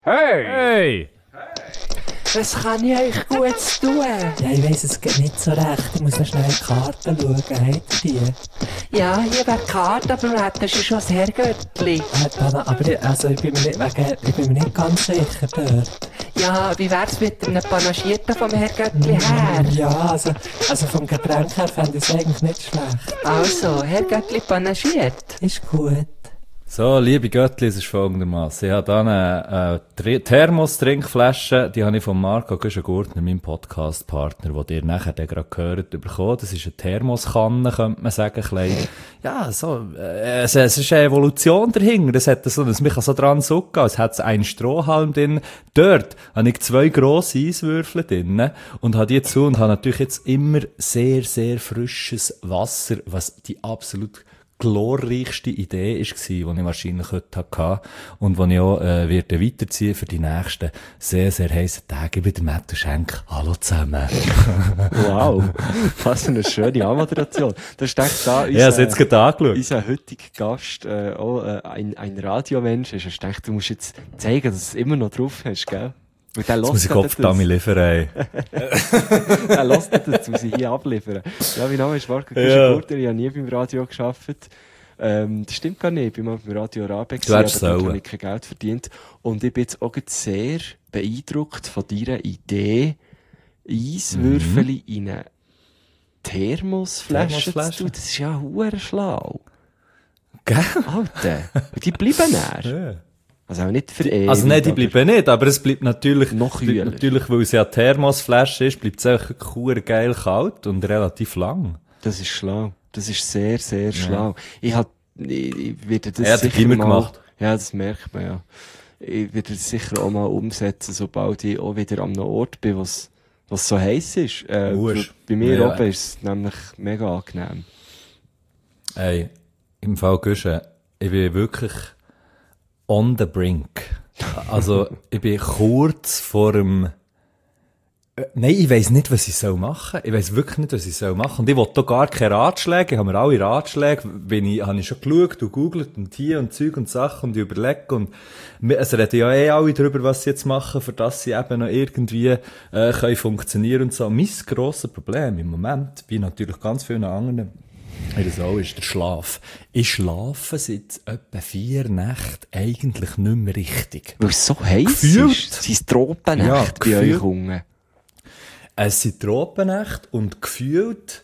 Hey! Hey! Was kann ich euch Gutes tun? Ja, ich weiss es geht nicht so recht. Ich muss noch schnell in die Karten schauen. Habt ihr die? Ja, hier wäre die Karte, aber du hättest schon das Herrgöttli. Aber ich bin mir nicht ganz sicher dort. Ja, wie wär's mit einem Panagierten vom Herrgöttli her? Ja, also vom Getränk her fände ich es eigentlich nicht schlecht. Also, Herrgöttli panagiert. Ist gut. So, liebe Göttli, es ist folgendermaßen. Ich habe hier eine Thermos-Trinkflasche, die habe ich von Marco Güschen-Gurtner, meinem Podcast-Partner, den ihr nachher gerade gehört, bekommen. Das ist eine Thermoskanne, könnte man sagen. Ja, so, es ist eine Evolution dahinter. Es hat so, mich kann so dran sucken, es hat einen Strohhalm drin. Dort habe ich 2 grosse Eiswürfel drin und habe die zu und habe natürlich jetzt immer sehr, sehr frisches Wasser, was die absolut glorreichste Idee war, die ich wahrscheinlich heute hatte und die ich auch werde weiterziehen für die nächsten sehr, sehr heissen Tage. Ich bin der Matthew Schenk. Hallo zusammen. Wow, was für eine schöne Anmoderation. Da steckt da Ja, es jetzt gerade angeschaut. unser heutiger Gast, ein Radiomensch ist. Ich dachte, du musst jetzt zeigen, dass du es immer noch drauf hast, gell? Weil der Jetzt muss ich Kopfdammi liefern, ey. Der lässt nicht, das muss ich hier abliefern. Ja, mein Name ist Marco Güschen-Gurtner, ich habe nie beim Radio gearbeitet. Das stimmt gar nicht, ich bin mal beim Radio Rabe gewesen, aber dort habe ich kein Geld verdient. Und ich bin jetzt auch sehr beeindruckt von deiner Idee, Eiswürfel in eine Thermosflasche zu tun. Das ist ja verdammt schlau. Gell? Alter, und die bleiben näher. Ja. Also auch nicht für ewig. Also nein, die bleiben nicht, aber es bleibt natürlich, Noch bleibt kühler. natürlich, weil es ja eine Thermosflasche ist, bleibt es einfach cool geil kalt und relativ lang. Das ist schlau. Das ist sehr, sehr schlau. Ich werde das Er hat den sicher Gimmer mal... gemacht. Ja, das merkt man ja. Ich werde das sicher auch mal umsetzen, sobald ich auch wieder an einem Ort bin, was so heiß ist. Musst. Bei mir Ja. oben ist es nämlich mega angenehm. Ey, im Fall Güschen, ich bin wirklich on the brink. Also, ich bin kurz vor dem... Nein, ich weiss nicht, was ich machen soll. Ich weiss wirklich nicht, was ich machen soll. Und ich will da gar keine Ratschläge. Ich habe mir alle Ratschläge, habe ich schon geschaut und googelt und hier und Zeug und Sachen und ich überlege. Und es reden ja alle darüber, was sie jetzt machen, für das sie eben noch irgendwie können funktionieren und so. Mein grosses Problem im Moment, wie natürlich ganz vielen anderen, das auch ist der Schlaf. Ich schlafe seit etwa 4 Nächten eigentlich nicht mehr richtig. Weil es so heiß Gefühlt. ist. Sind es Tropennächte bei gefühlt. euch unten? Es sind Tropennächte und gefühlt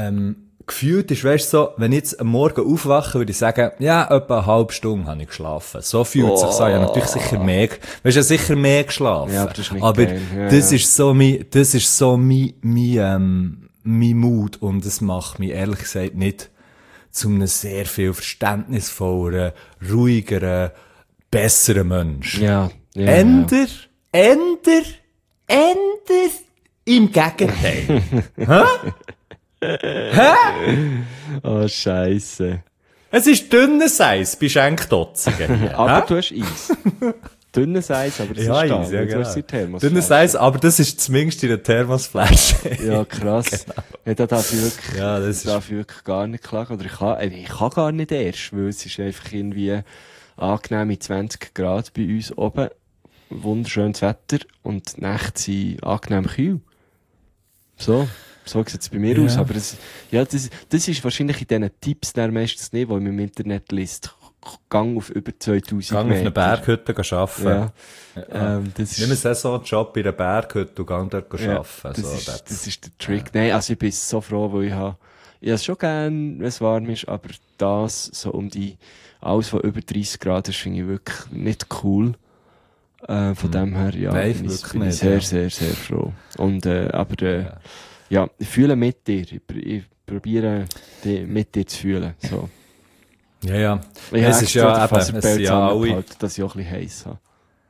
ist, weißt du, so, wenn ich jetzt am Morgen aufwache, würde ich sagen, ja, etwa eine halbe Stunde habe ich geschlafen. So fühlt sich so. Ich habe natürlich sicher mehr, weißt du, sicher mehr geschlafen. Ja, aber das ist nicht aber geil. Ja, das ja. ist so mein Mut und es macht mich ehrlich gesagt nicht zu einem sehr viel verständnisvolleren, ruhigeren, besseren Mensch. Ja. Änder, im Gegenteil. Oh, Scheisse. Es ist dünnes Eis bei Schenkdotzigen. Aber du hast Eis. Dünnes Eis, aber es Ja, ist da. Eis, ja, weil genau. Du hast die Thermosflasche. Dünnes Eis, aber das ist zumindest in der Thermosflasche. Ja, krass. Ja, da darf ich wirklich, Ja, das ist- darf ich wirklich gar nicht klagen. Oder ich kann gar nicht erst, weil es ist einfach irgendwie angenehme 20 Grad bei uns oben. Wunderschönes Wetter und die Nächte sind angenehm kühl. So sieht es bei mir Ja. aus. Aber das ist wahrscheinlich in diesen Tipps dann meistens nicht, weil man im Internet liest. Gang auf über 2000 Gang auf Meter. eine Berghütte arbeiten. Ja. Nimm Das einen ist, Saisonjob in einer Berghütte und gang dort ja, arbeiten. das ist der Trick. Nein, also ich bin so froh, weil ich habe es schon gern, wenn es warm ist, aber das so alles, was über 30 Grad ist, finde ich wirklich nicht cool. Von dem her, ja, Nein, bin wirklich ich nicht, sehr, ja. sehr, sehr froh. Und, ja, ich fühle mit dir. Ich probiere, mit dir zu fühlen. So. Ja. Ich Es habe ist ja extra den eben, es Faserpelz sind ja alle, angehalten, dass ich auch ein bisschen heiß habe.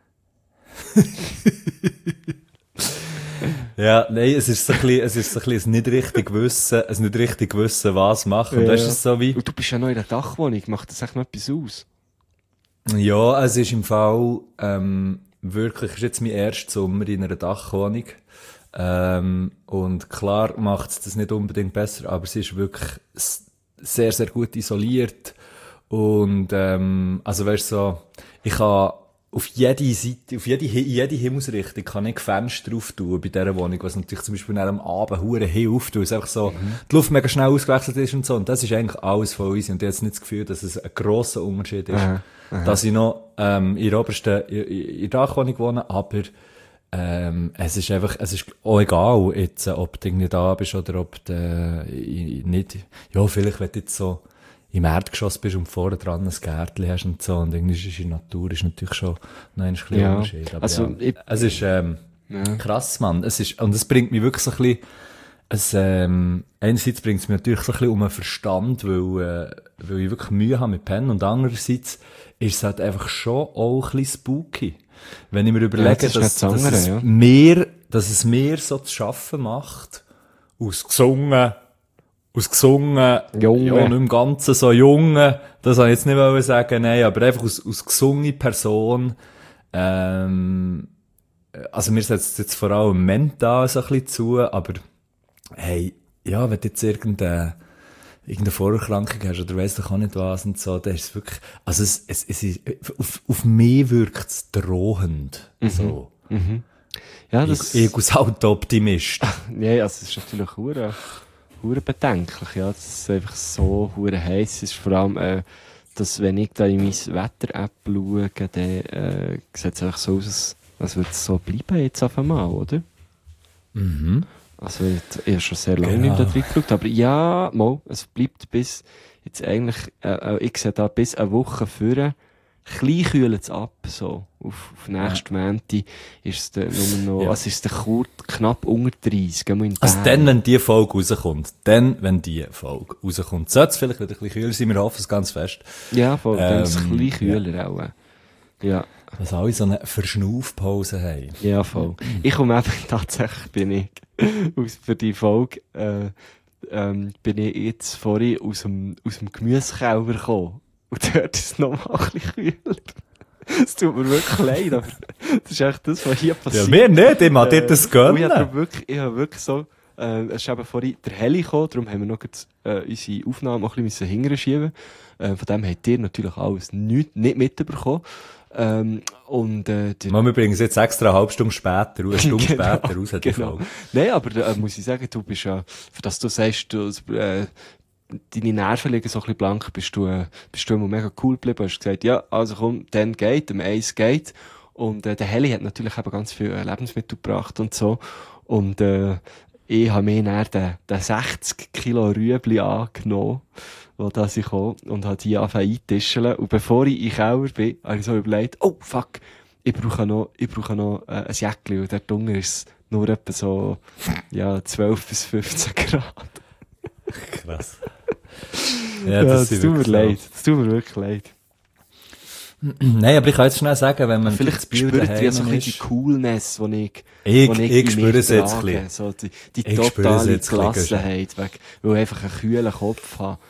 ja, nein, es ist so ein bisschen ein nicht richtig wissen, was machen. Und Ja. weißt du, es ist so wie, Und du bist ja noch in der Dachwohnung. Macht das echt noch etwas aus? ja, es ist im Fall, wirklich, es ist jetzt mein erster Sommer in einer Dachwohnung. Und klar macht es das nicht unbedingt besser, aber es ist wirklich sehr, sehr gut isoliert. Und, also weißt du, so, ich kann auf jede Seite, in jede Himmelsrichtung kann ich Fenster drauf tun bei dieser Wohnung, was natürlich zum Beispiel am Abend hure hilft, weil es einfach so, die Luft mega schnell ausgewechselt ist und so. Und das ist eigentlich alles von uns. Und ich habe jetzt nicht das Gefühl, dass es ein grosser Unterschied ist, dass ich noch, in der obersten, in der Dachwohnung wohne, aber, es ist auch egal, jetzt, ob du irgendwie da bist oder ob du, nicht, ja, vielleicht, wenn du jetzt so, im Erdgeschoss bist und vorne dran ein Gärtchen hast und so, und irgendwie ist die Natur ist natürlich schon noch ein bisschen Unterschied. Aber also, ja, es ist, krass, Mann. Und es bringt mich wirklich so ein bisschen, einerseits bringt es mich natürlich so ein bisschen um den Verstand, weil ich wirklich Mühe habe mit Pennen, und andererseits ist es halt einfach schon auch ein bisschen spooky. Wenn ich mir überlege, dass es mir so zu schaffen macht, aus gesungen, Junge. ja, nicht im Ganzen so Junge, das wollte ich jetzt nicht sagen, nein, aber einfach aus gesungene Person, also mir setzt jetzt vor allem mental so ein bisschen zu, aber, hey, ja, wenn du jetzt irgendeine Vorerkrankung hast oder weiss doch auch nicht was und so, dann ist es wirklich, also es ist, auf mich wirkt es drohend, so. Ja, das... Ich als Auto-Optimist. Ja, also es ist natürlich hure bedenklich, ja, dass es einfach so hure heiß ist. Vor allem, dass wenn ich da in meine Wetter-App schaue, dann sieht es einfach so aus, als würde es so bleiben jetzt auf einmal, oder? Also ich habe schon sehr lange nicht da drin geschaut, aber ja, es bleibt bis jetzt eigentlich, ich sehe da bis eine Woche vorher, klein kühlt es ab, so. Auf nächsten Montag ist es nur noch, also ist es knapp unter 30, gehen wir in den Also dann, wenn die Folge rauskommt, sollte es vielleicht wieder ein bisschen kühler sein, wir hoffen es ganz fest. Ja, voll, dann ist es ein bisschen kühler auch. Ja. Dass alle so eine Verschnaufpause haben. Ja, voll. Ich komme einfach, tatsächlich für die Folge, bin ich jetzt vorhin aus dem Gemüsekeller gekommen. Und dort ist es noch mal ein bisschen kühler. Es tut mir wirklich leid, aber das ist echt das, was hier passiert. Ja, mir nicht, ich mag dir das gönnen. Ich habe wirklich so, es ist eben vorhin der Heli gekommen, darum haben wir noch unsere Aufnahme auch ein bisschen hinterher schieben. Von dem habt ihr natürlich alles nicht mitbekommen. Man übrigens jetzt extra eine halbe Stunde später, eine Stunde später raus, die genau. Folge. Nein, aber muss ich sagen, du bist ja, für das du sagst, deine Nerven liegen so ein bisschen blank, bist du immer mega cool geblieben, hast gesagt, ja, also komm, dann geht, dem Eis geht. Und der Heli hat natürlich eben ganz viel Lebensmittel gebracht und so. Und ich habe mir dann den 60 Kilo Rüebli angenommen, wo da sie kam, und habe die angefangen einzutischen. Und bevor ich in den Keller bin, habe ich so überlegt, oh fuck, ich brauche noch ein Jäckchen, und dort unten ist es nur etwa so, ja, 12 bis 15 Grad. Krass. Ja, das tut mir leid. Das tut mir wirklich leid. Nein, aber ich kann jetzt schnell sagen, wenn man vielleicht spürt ihr so ein bisschen die Coolness, die ich spüre es jetzt ein bisschen. So die totale Gelassenheit, weil ich einfach einen kühlen Kopf habe.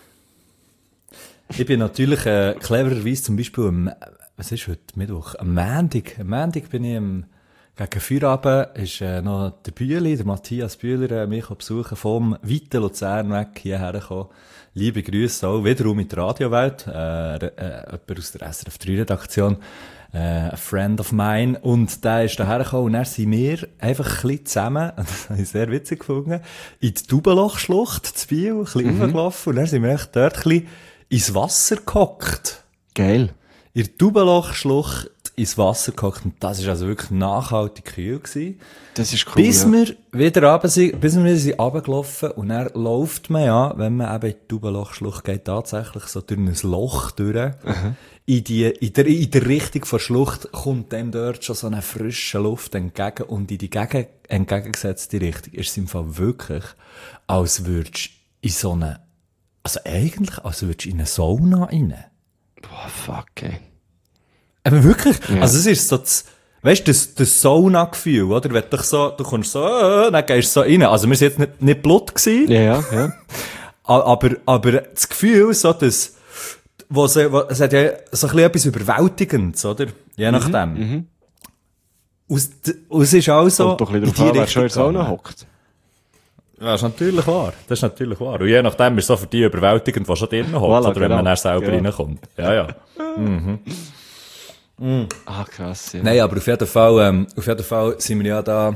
Ich bin natürlich clevererweise zum Beispiel was ist heute Mittwoch? Am Montag bin ich gegen Feierabend ist noch der Matthias Bühler, mich besuchen vom weiten Luzern weg hierher gekommen. Liebe Grüße auch wiederum mit der Radiowelt, jemand aus der SRF 3 Redaktion, a friend of mine, und der ist daher gekommen, und dann sind wir einfach ein bisschen zusammen, das habe ich sehr witzig gefunden, in die Dubenlochschlucht zu Biel, ein bisschen hochgelaufen, und dann sind wir echt dort ein bisschen ins Wasser gehockt. Geil. In der Dubenlochschlucht ins Wasser gehockt, und das war also wirklich nachhaltig kühl gewesen. Das ist cool, bis wir wieder bis wir sind runtergelaufen, und dann läuft man ja, wenn man eben in die Dubenlochschlucht geht, tatsächlich so durch ein Loch durch. In der Richtung von der Schlucht kommt dem dort schon so eine frische Luft entgegen, und in die entgegengesetzte Richtung ist es im Fall wirklich, als würdest du in so eine, also eigentlich, als würdest du in eine Sauna rein. Boah, fuck, ey. Aber wirklich, ja. Also es ist so weißt du, das Sauna-Gefühl, oder? Wenn du kommst so, dann gehst du so rein. Also wir sind jetzt nicht Blut gewesen. Ja. Aber das Gefühl, so das, es hat ja so ein bisschen etwas Überwältigendes, oder? Je nachdem. Und es ist auch so, kommt doch ein bisschen drauf an, wer schon in der Sauna hockt. Ja, das ist natürlich wahr. Und je nachdem ist es so für die überwältigend, was schon drinnen hockt, oder wenn man dann selber reinkommt. Ja. Ah, krass, ja. Nein, aber auf jeden Fall sind wir ja da,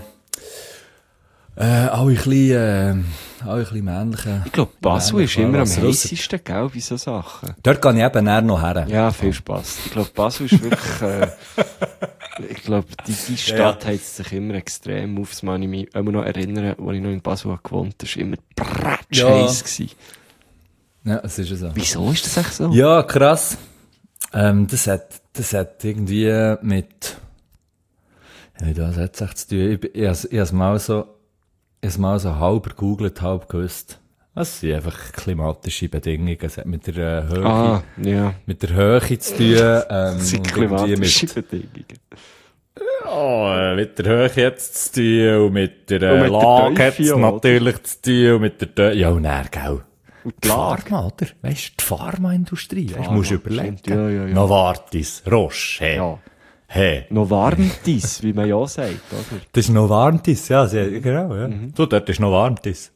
alle ein bisschen männliche. Ich glaube, Basel ist immer am heissesten, gell, bei so Sachen. Dort gehe ich eben eher noch her. Ja, viel Spass. Ich glaube, Basel ist wirklich, ich glaube, die Stadt heizt sich immer extrem auf. Das kann ich mich immer noch erinnern, als ich noch in Basel gewohnt habe. Das war immer bratschheiss gewesen. Ja, es ist ja so. Wieso ist das echt so? Ja, krass. Das hat irgendwie mit, ja, das hat echt zu tun. Ich hab's mal so halb gegoogelt, halb gewusst. Das sind einfach klimatische Bedingungen. Es hat mit der Höhe, mit der Höhe zu tun. Das sind klimatische Bedingungen. Ja, mit der Höhe jetzt zu tun und mit der Lage hat es natürlich zu tun und mit der ja, und dann, gell. Und die Pharma, oder? Weisst du, die Pharmaindustrie, weisst du, musst du überlegen. Ja. Novartis, Roche, hey. Ja. Hey. Novartis, wie man ja sagt, oder? Das ist Novartis, ja, genau, ja. So, dort ist Novartis.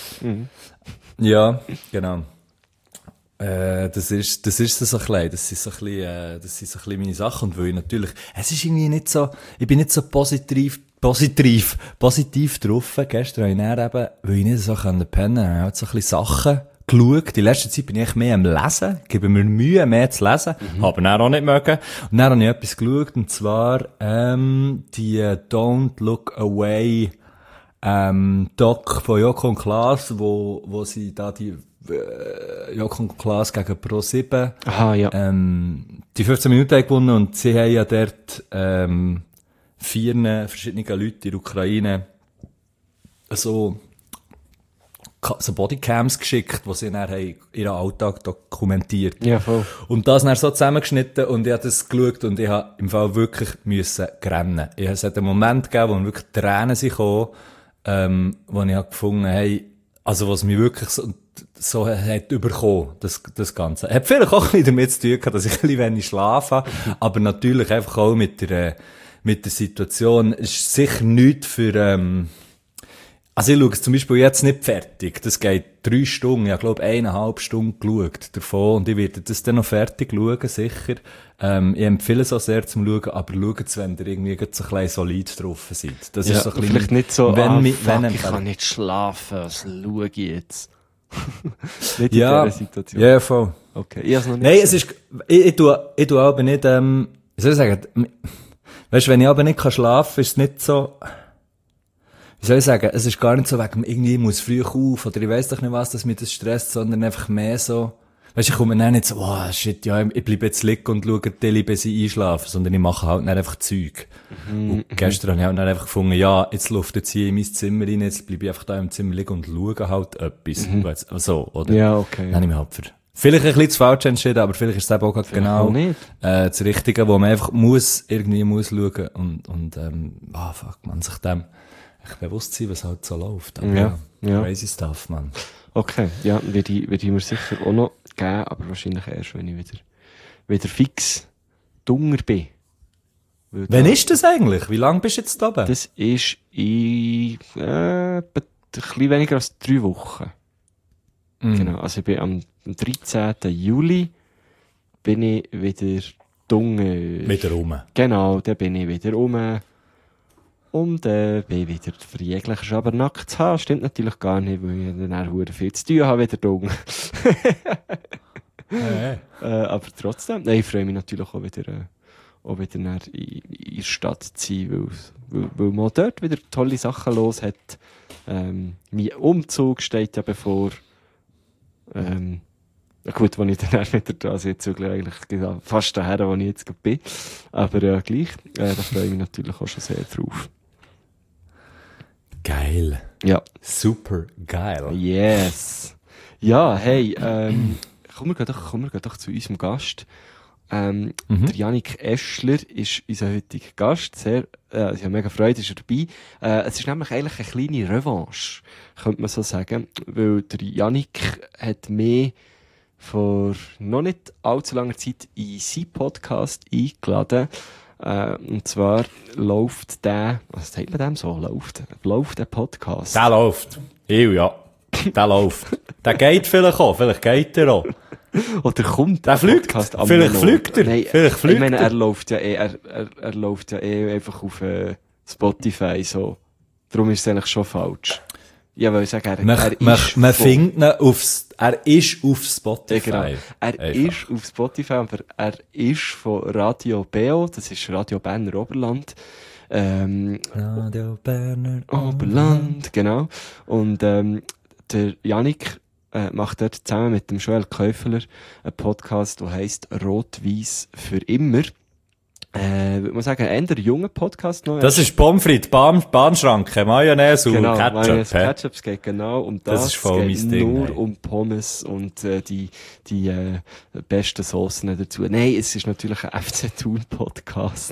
Ja, genau. Das ist so klein, das sind so ein bisschen meine Sachen, und weil ich natürlich, es ist irgendwie nicht so, ich bin nicht so positiv drauf. Gestern habe ich dann eben, weil ich nicht so pennen konnte, habe ich halt so ein bisschen Sachen geschaut. Die letzte Zeit bin ich mehr am Lesen, gebe mir Mühe, mehr zu lesen, aber dann auch nicht mögen. Und dann habe ich etwas geschaut, und zwar, die Don't Look Away, Doc von Joko und Klaas, wo sie da die, Joko und Klaas gegen Pro7, aha, ja. Die 15 Minuten haben gewonnen, und sie haben ja dort, 4 verschiedene Leute in der Ukraine so Bodycams geschickt, wo sie dann ihren Alltag dokumentiert. Ja, voll. Und das dann so zusammengeschnitten, und ich habe das geschaut, und ich habe im Fall wirklich müssen rennen. Es hat einen Moment gegeben, wo mir wirklich Tränen sind gekommen, wo ich habe gefunden, hey, also was mich wirklich so hat überkommen, das Ganze. Hat vielleicht auch ein bisschen damit zu tun gehabt, dass ich ein bisschen wenig schlafe, aber natürlich einfach auch mit der Situation. Ist sicher nichts für, also ich schaue es zum Beispiel jetzt nicht fertig. Das geht 3 Stunden. Ich habe, glaube 1,5 Stunden geschaut davon, und ich werde das dann noch fertig schauen, sicher. Ich empfehle es auch sehr zum Schauen, aber schaut es, wenn ihr irgendwie so ein bisschen solid drauf seid. Das ist so ein bisschen, vielleicht nicht so, ich kann nicht schlafen, was schaue ich jetzt? Nicht in ja, dieser Situation. Ja, voll. Okay, ich habe es noch nicht Nein, es ist, ich tue aber nicht, wie soll ich sagen, weißt du, wenn ich aber nicht schlafen kann, ist es nicht so, wie soll ich sagen, es ist gar nicht so wegen, irgendwie, ich muss früh auf, oder ich weiss doch nicht was, dass mich das stresst, sondern einfach mehr so, weißt du, ich komme dann nicht so, oh shit, ja, ich bleibe jetzt liegen und schaue die Tele, bis ich einschlafe, sondern ich mache halt dann einfach Zeug. Und gestern habe ich halt dann einfach gefunden, ja, jetzt luftet jetzt hier in mein Zimmer rein, jetzt bleibe ich einfach da im Zimmer liegen und schaue halt etwas. So, oder? Ja, okay. Dann habe ich mich halt vielleicht ein bisschen zu falsch entschieden, aber vielleicht ist es eben auch gerade genau das Richtige, wo man einfach irgendwie muss schauen und fuck, man sich dem echt bewusst sein, was halt so läuft. Aber ja. Crazy stuff, man. Okay, ja, würde ich mir sicher auch noch geben, aber wahrscheinlich erst, wenn ich wieder fix dunger bin. Wann ist das eigentlich? Wie lange bist du jetzt da oben? Das ist in ein bisschen weniger als 3 Wochen. Genau, also ich bin am 13. Juli bin ich wieder dunger. Wieder rum. Genau, dann bin ich wieder rum. Und bin wieder für jeglichen Schabernack zu haben. Stimmt natürlich gar nicht, weil ich dann auch viel zu tun habe, wieder dumm. Aber trotzdem, nein, ich freue mich natürlich auch wieder in der Stadt zu sein, weil man dort wieder tolle Sachen los hat. Mein Umzug steht ja bevor. Gut, wenn ich dann auch wieder da sitze, eigentlich fast daher, wo ich jetzt bin. Aber gleich, da freue ich mich natürlich auch schon sehr drauf. Geil. Ja. Super geil. Yes. Ja, hey, kommen wir doch zu unserem Gast. Der Yannick Eschler ist unser heutiger Gast. Ich habe mega Freude, ist er dabei. Es ist nämlich eigentlich eine kleine Revanche, könnte man so sagen. Weil der Yannick hat mich vor noch nicht allzu langer Zeit in seinen Podcast eingeladen. Und zwar läuft der, was sagt man dem so? Läuft der Podcast? Der läuft. Ja. Der läuft. Der geht vielleicht auch. Vielleicht geht er auch. Oder kommt der Podcast am Vielleicht fliegt er. Nein, vielleicht fliegt ich meine, er läuft ja er läuft ja einfach auf Spotify, so. Darum ist es eigentlich schon falsch. Ja, weil ich sage, man findet ihn er ist auf Spotify. Ja, genau. Er ist auf Spotify, aber er ist von Radio BO, das ist Radio Berner Oberland. Radio Berner Oberland, genau. Und, der Yannick, macht dort zusammen mit dem Joel Käufeler einen Podcast, der heisst Rot-Weiss für immer. Würde man sagen, ein eher junger Podcast noch. Das ist Pommes frites, Bahnschranke, Mayonnaise und Ketchup. Mayonnaise, Ketchup, es geht genau um das. Das ist voll mein Ding. Nur um Pommes und die besten Soßen dazu. Nein, es ist natürlich ein FC Thun Podcast.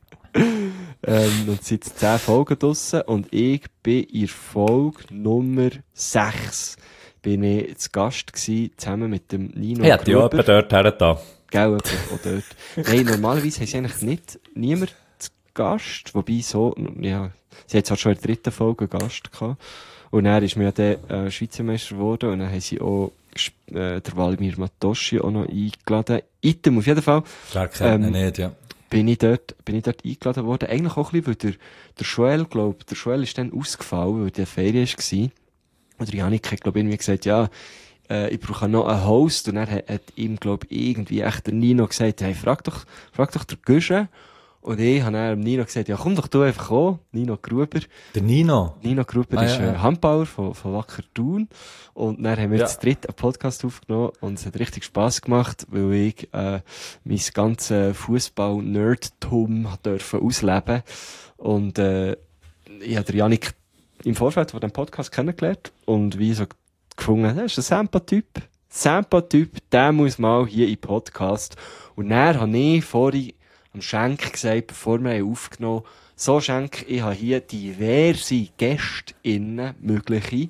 Und es sind 10 Folgen draussen und ich bin in Folge Nummer 6 bin ich zu Gast gewesen, zusammen mit dem Nino Gruber. Ja, die dort hergetan. Gell, auch dort. Nein, normalerweise haben sie eigentlich niemand zu Gast, wobei so, ja, sie hat zwar schon in der 3. Folge einen Gast gehabt. Und dann ist mir ja der Schweizer Meister geworden und dann haben sie auch der Walmir Matoschi auch noch eingeladen. Item auf jeden Fall. Wer kennt ihn nicht, ja. Bin ich dort eingeladen worden. Eigentlich auch ein bisschen, weil der Joel, der Joel ist dann ausgefallen, weil der Ferien war. Und der Yannick hat, irgendwie gesagt, ja, ich brauche noch einen Host. Und er hat ihm, irgendwie echt der Nino gesagt, hey, frag doch der Güsche. Und ich habe dann Nino gesagt, ja, komm doch du einfach an. Nino Gruber. Der Nino? Nino Gruber ist Handbauer von Wacker Thun. Und dann haben wir zu dritt einen Podcast aufgenommen und es hat richtig Spass gemacht, weil ich mein ganzes Fußball-Nerdtum dürfen ausleben. Und ich habe den Yannick im Vorfeld von dem Podcast kennengelernt und wie so gefunden, das ist ein Sampa-Typ, der muss mal hier im Podcast. Und dann habe ich vorhin am Schenk gesagt, bevor wir aufgenommen haben, so Schenk, ich habe hier diverse GästInnen, mögliche.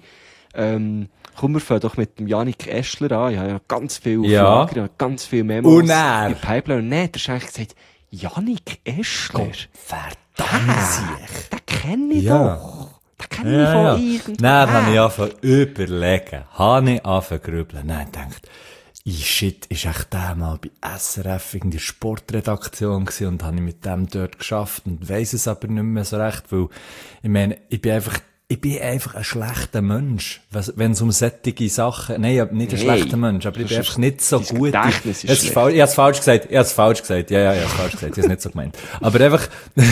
Komm, wir fangen doch mit dem Yannick Eschler an. Ich habe ja ganz viel Fragen, ich habe ganz viel Memos in Pipeline. Und dann der Schenk gesagt, Yannick Eschler? Verdammt, den kenne ich doch. Den kenne ich von irgendwoher. Dann habe ich angefangen überlegen, grübeln. Dann gedacht, shit, ist echt der mal bei SRF in der Sportredaktion gewesen und habe ich mit dem dort geschafft und weiss es aber nicht mehr so recht, weil, ich meine, ich bin einfach ein schlechter Mensch, wenn es um solche Sachen, nein, nicht ein schlechter Mensch, aber ich bin einfach nicht so gut. Ich habe es falsch gesagt, ja, ich habe es nicht so gemeint. Aber einfach,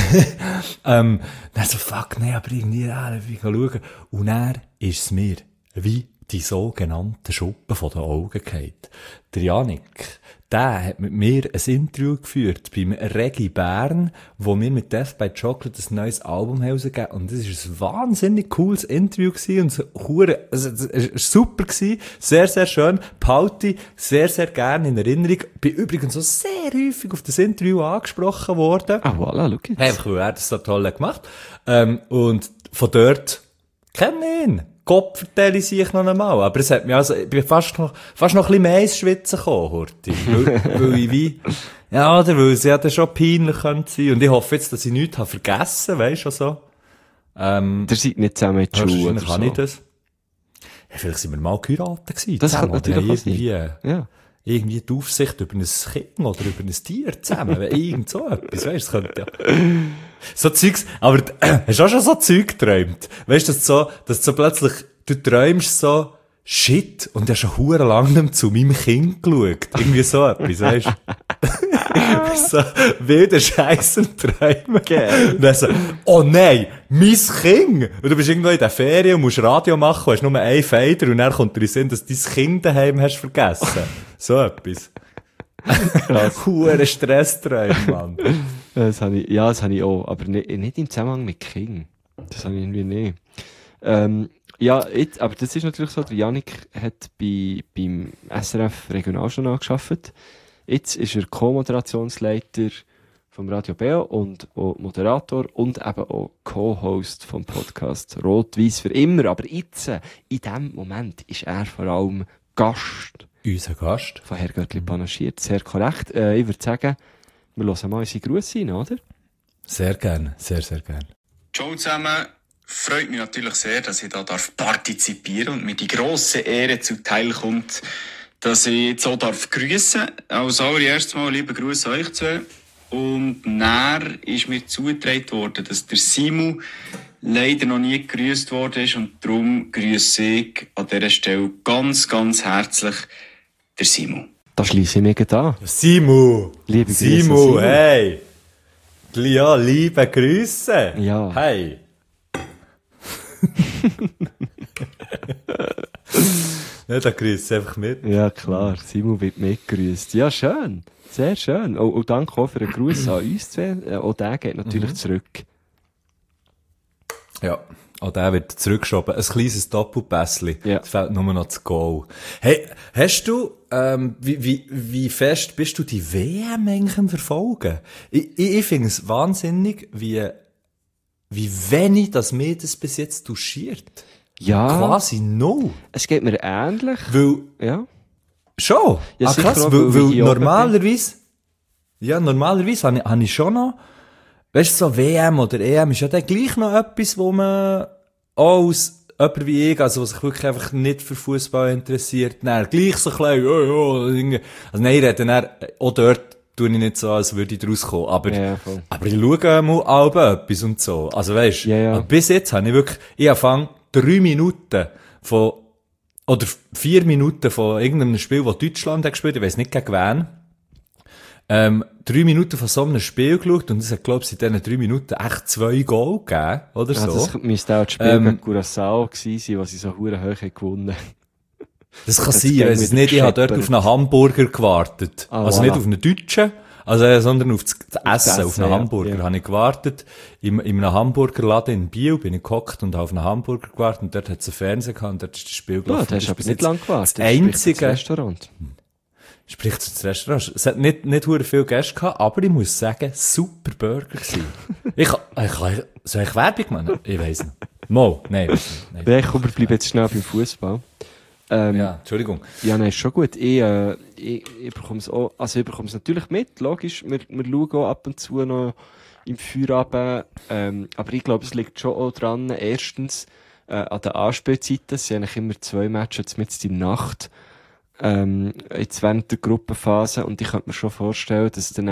dann so, fuck, nein, aber irgendwie, ich kann schauen. Und dann ist es mir wie die sogenannten Schuppen von den Augen gefallen. Der Yannick, der hat mit mir ein Interview geführt beim Regi Bern, wo wir mit Death by Chocolate ein neues Album rausgegeben haben. Und das war ein wahnsinnig cooles Interview gewesen und es war super gewesen. Sehr, sehr schön. Behalte sehr, sehr gerne in Erinnerung. Bin übrigens so sehr häufig auf das Interview angesprochen worden. Ah, voilà, look jetzt. Einfach, weil er das so toll gemacht. Und von dort kenne ich ihn. Kopf verteile ich noch einmal. Aber es hat mich ich bin fast noch ein bisschen mehr ins Schwitzen gekommen, Horti. Weil ich wie, ja, oder weil es ja dann schon peinlich könnte sein. Und ich hoffe jetzt, dass ich nichts habe vergessen, weisst du, so. Der seid nicht zusammen in die Schule oder so. Kann ich das? Ja, vielleicht sind wir mal geheiratet gewesen. Das kann natürlich irgendwie die Aufsicht über ein Kind oder über ein Tier zusammen. Irgend so etwas, weisst du, das könnte ja. So Zeugs, aber hast du auch schon so Zeug geträumt? Weißt du, dass so plötzlich, du träumst so, shit, und du hast schon hure lang nicht zu meinem Kind geschaut. Irgendwie so etwas, weißt du? So, wilder Scheiß am Träumen. Okay. Und dann so, oh nein, mein Kind! Und du bist irgendwo in der Ferien und musst Radio machen, hast nur einen Fader und dann kommt dir in den Sinn, dass du dein Kind daheim hast vergessen. So etwas. Hure Stressträume, Mann. Das habe ich auch, aber nicht im Zusammenhang mit King. Das habe ich irgendwie nicht. Aber das ist natürlich so, der Yannick hat beim SRF Regionaljournal gearbeitet. Jetzt ist er Co-Moderationsleiter vom Radio BO und auch Moderator und eben auch Co-Host vom Podcast Rot-Weiss für immer. Aber jetzt, in diesem Moment, ist er vor allem Gast. Unser Gast. Von Herr Göttli panaschiert. Sehr korrekt. Ich würde sagen, wir hören mal unsere Grüße rein, oder? Sehr gerne, sehr, sehr gerne. Ciao zusammen. Freut mich natürlich sehr, dass ich da partizipieren darf und mir die grosse Ehre zuteil kommt, dass ich jetzt auch grüssen darf. Als allererstes mal liebe Grüße an euch zwei. Und dann ist mir zugetragen worden, dass der Simu leider noch nie gegrüßt worden ist. Und darum grüße ich an dieser Stelle ganz, ganz herzlich der Simu. Da schliesse ich mich gerade an. Simu! Liebe Grüße, Simu, hey! Ja, liebe Grüße! Ja. Hey! Ja, da grüßt einfach mit. Ja, klar. Simu wird mitgegrüßt. Ja, schön. Sehr schön. Und danke auch für den Gruß an uns zwei. Auch der geht natürlich zurück. Ja, auch der wird zurückgeschoben. Ein kleines Doppelpässchen. Ja. Es fehlt nur noch das Goal. Hey, hast du, wie fest bist du die WM eigentlich am Verfolgen? Ich finde es wahnsinnig, wie wenig das mir das bis jetzt touchiert. Ja. Quasi null. Es geht mir ähnlich. Weil, Ja. schon? Ja, sicher krass, auch, weil weil ich hier oben normalerweise habe ich schon noch, weißt du, so WM oder EM ist ja dann gleich noch etwas, wo man auch als jemand wie ich, also was sich wirklich einfach nicht für Fußball interessiert, dann gleich so ein bisschen, also nein, ich rede dann auch dort, tue ich nicht so, als würde ich draus kommen, aber ich schaue mal auch etwas und so, also weisst, Ja. bis jetzt habe ich wirklich, ich fange 3 Minuten oder 4 Minuten von irgendeinem Spiel, das Deutschland hat gespielt, ich weiss nicht gegen wen, 3 Minuten von so einem Spiel geschaut und es hat, glaube ich, in diesen 3 Minuten echt 2 Goal gegeben, oder Ja, so. das müsste auch das Spiel gegen Curaçao gewesen sein, wo sie so hure hoch haben gewonnen. Das kann Das sein, ich geht weiss es wieder nicht, ich habe dort gescheppert. auf einen Hamburger gewartet. Ah, Also voilà. nicht auf einen Deutschen, sondern auf das Essen, auf einen ja. Hamburger. Ja. Habe ich gewartet. In einem Hamburgerladen in Biel bin ich gehockt und habe auf einen Hamburger gewartet und dort hat es einen Fernseher gehabt und dort ist das Spiel Ja, gelaufen. da hast du aber nicht lange gewartet. Das einzige... Restaurant. Spricht zu das Restaurant. Es hat nicht hure viele Gäste gehabt, aber ich muss sagen, super Burger gewesen. Soll ich Werbung machen? Ich weiss nicht. Mo, nein. Ja, komm, wir bleiben jetzt schnell beim Fußball. Ja, Entschuldigung. Ja, nein, ist schon gut. Ich bekomme es auch, also ich bekomme es natürlich mit, logisch. Wir schauen auch ab und zu noch im Feierabend, aber ich glaube, es liegt schon auch dran, erstens, an den Anspielzeiten. Es sind eigentlich immer 2 Matches, jetzt mit in der Nacht, jetzt während der Gruppenphase, und ich könnte mir schon vorstellen, dass dann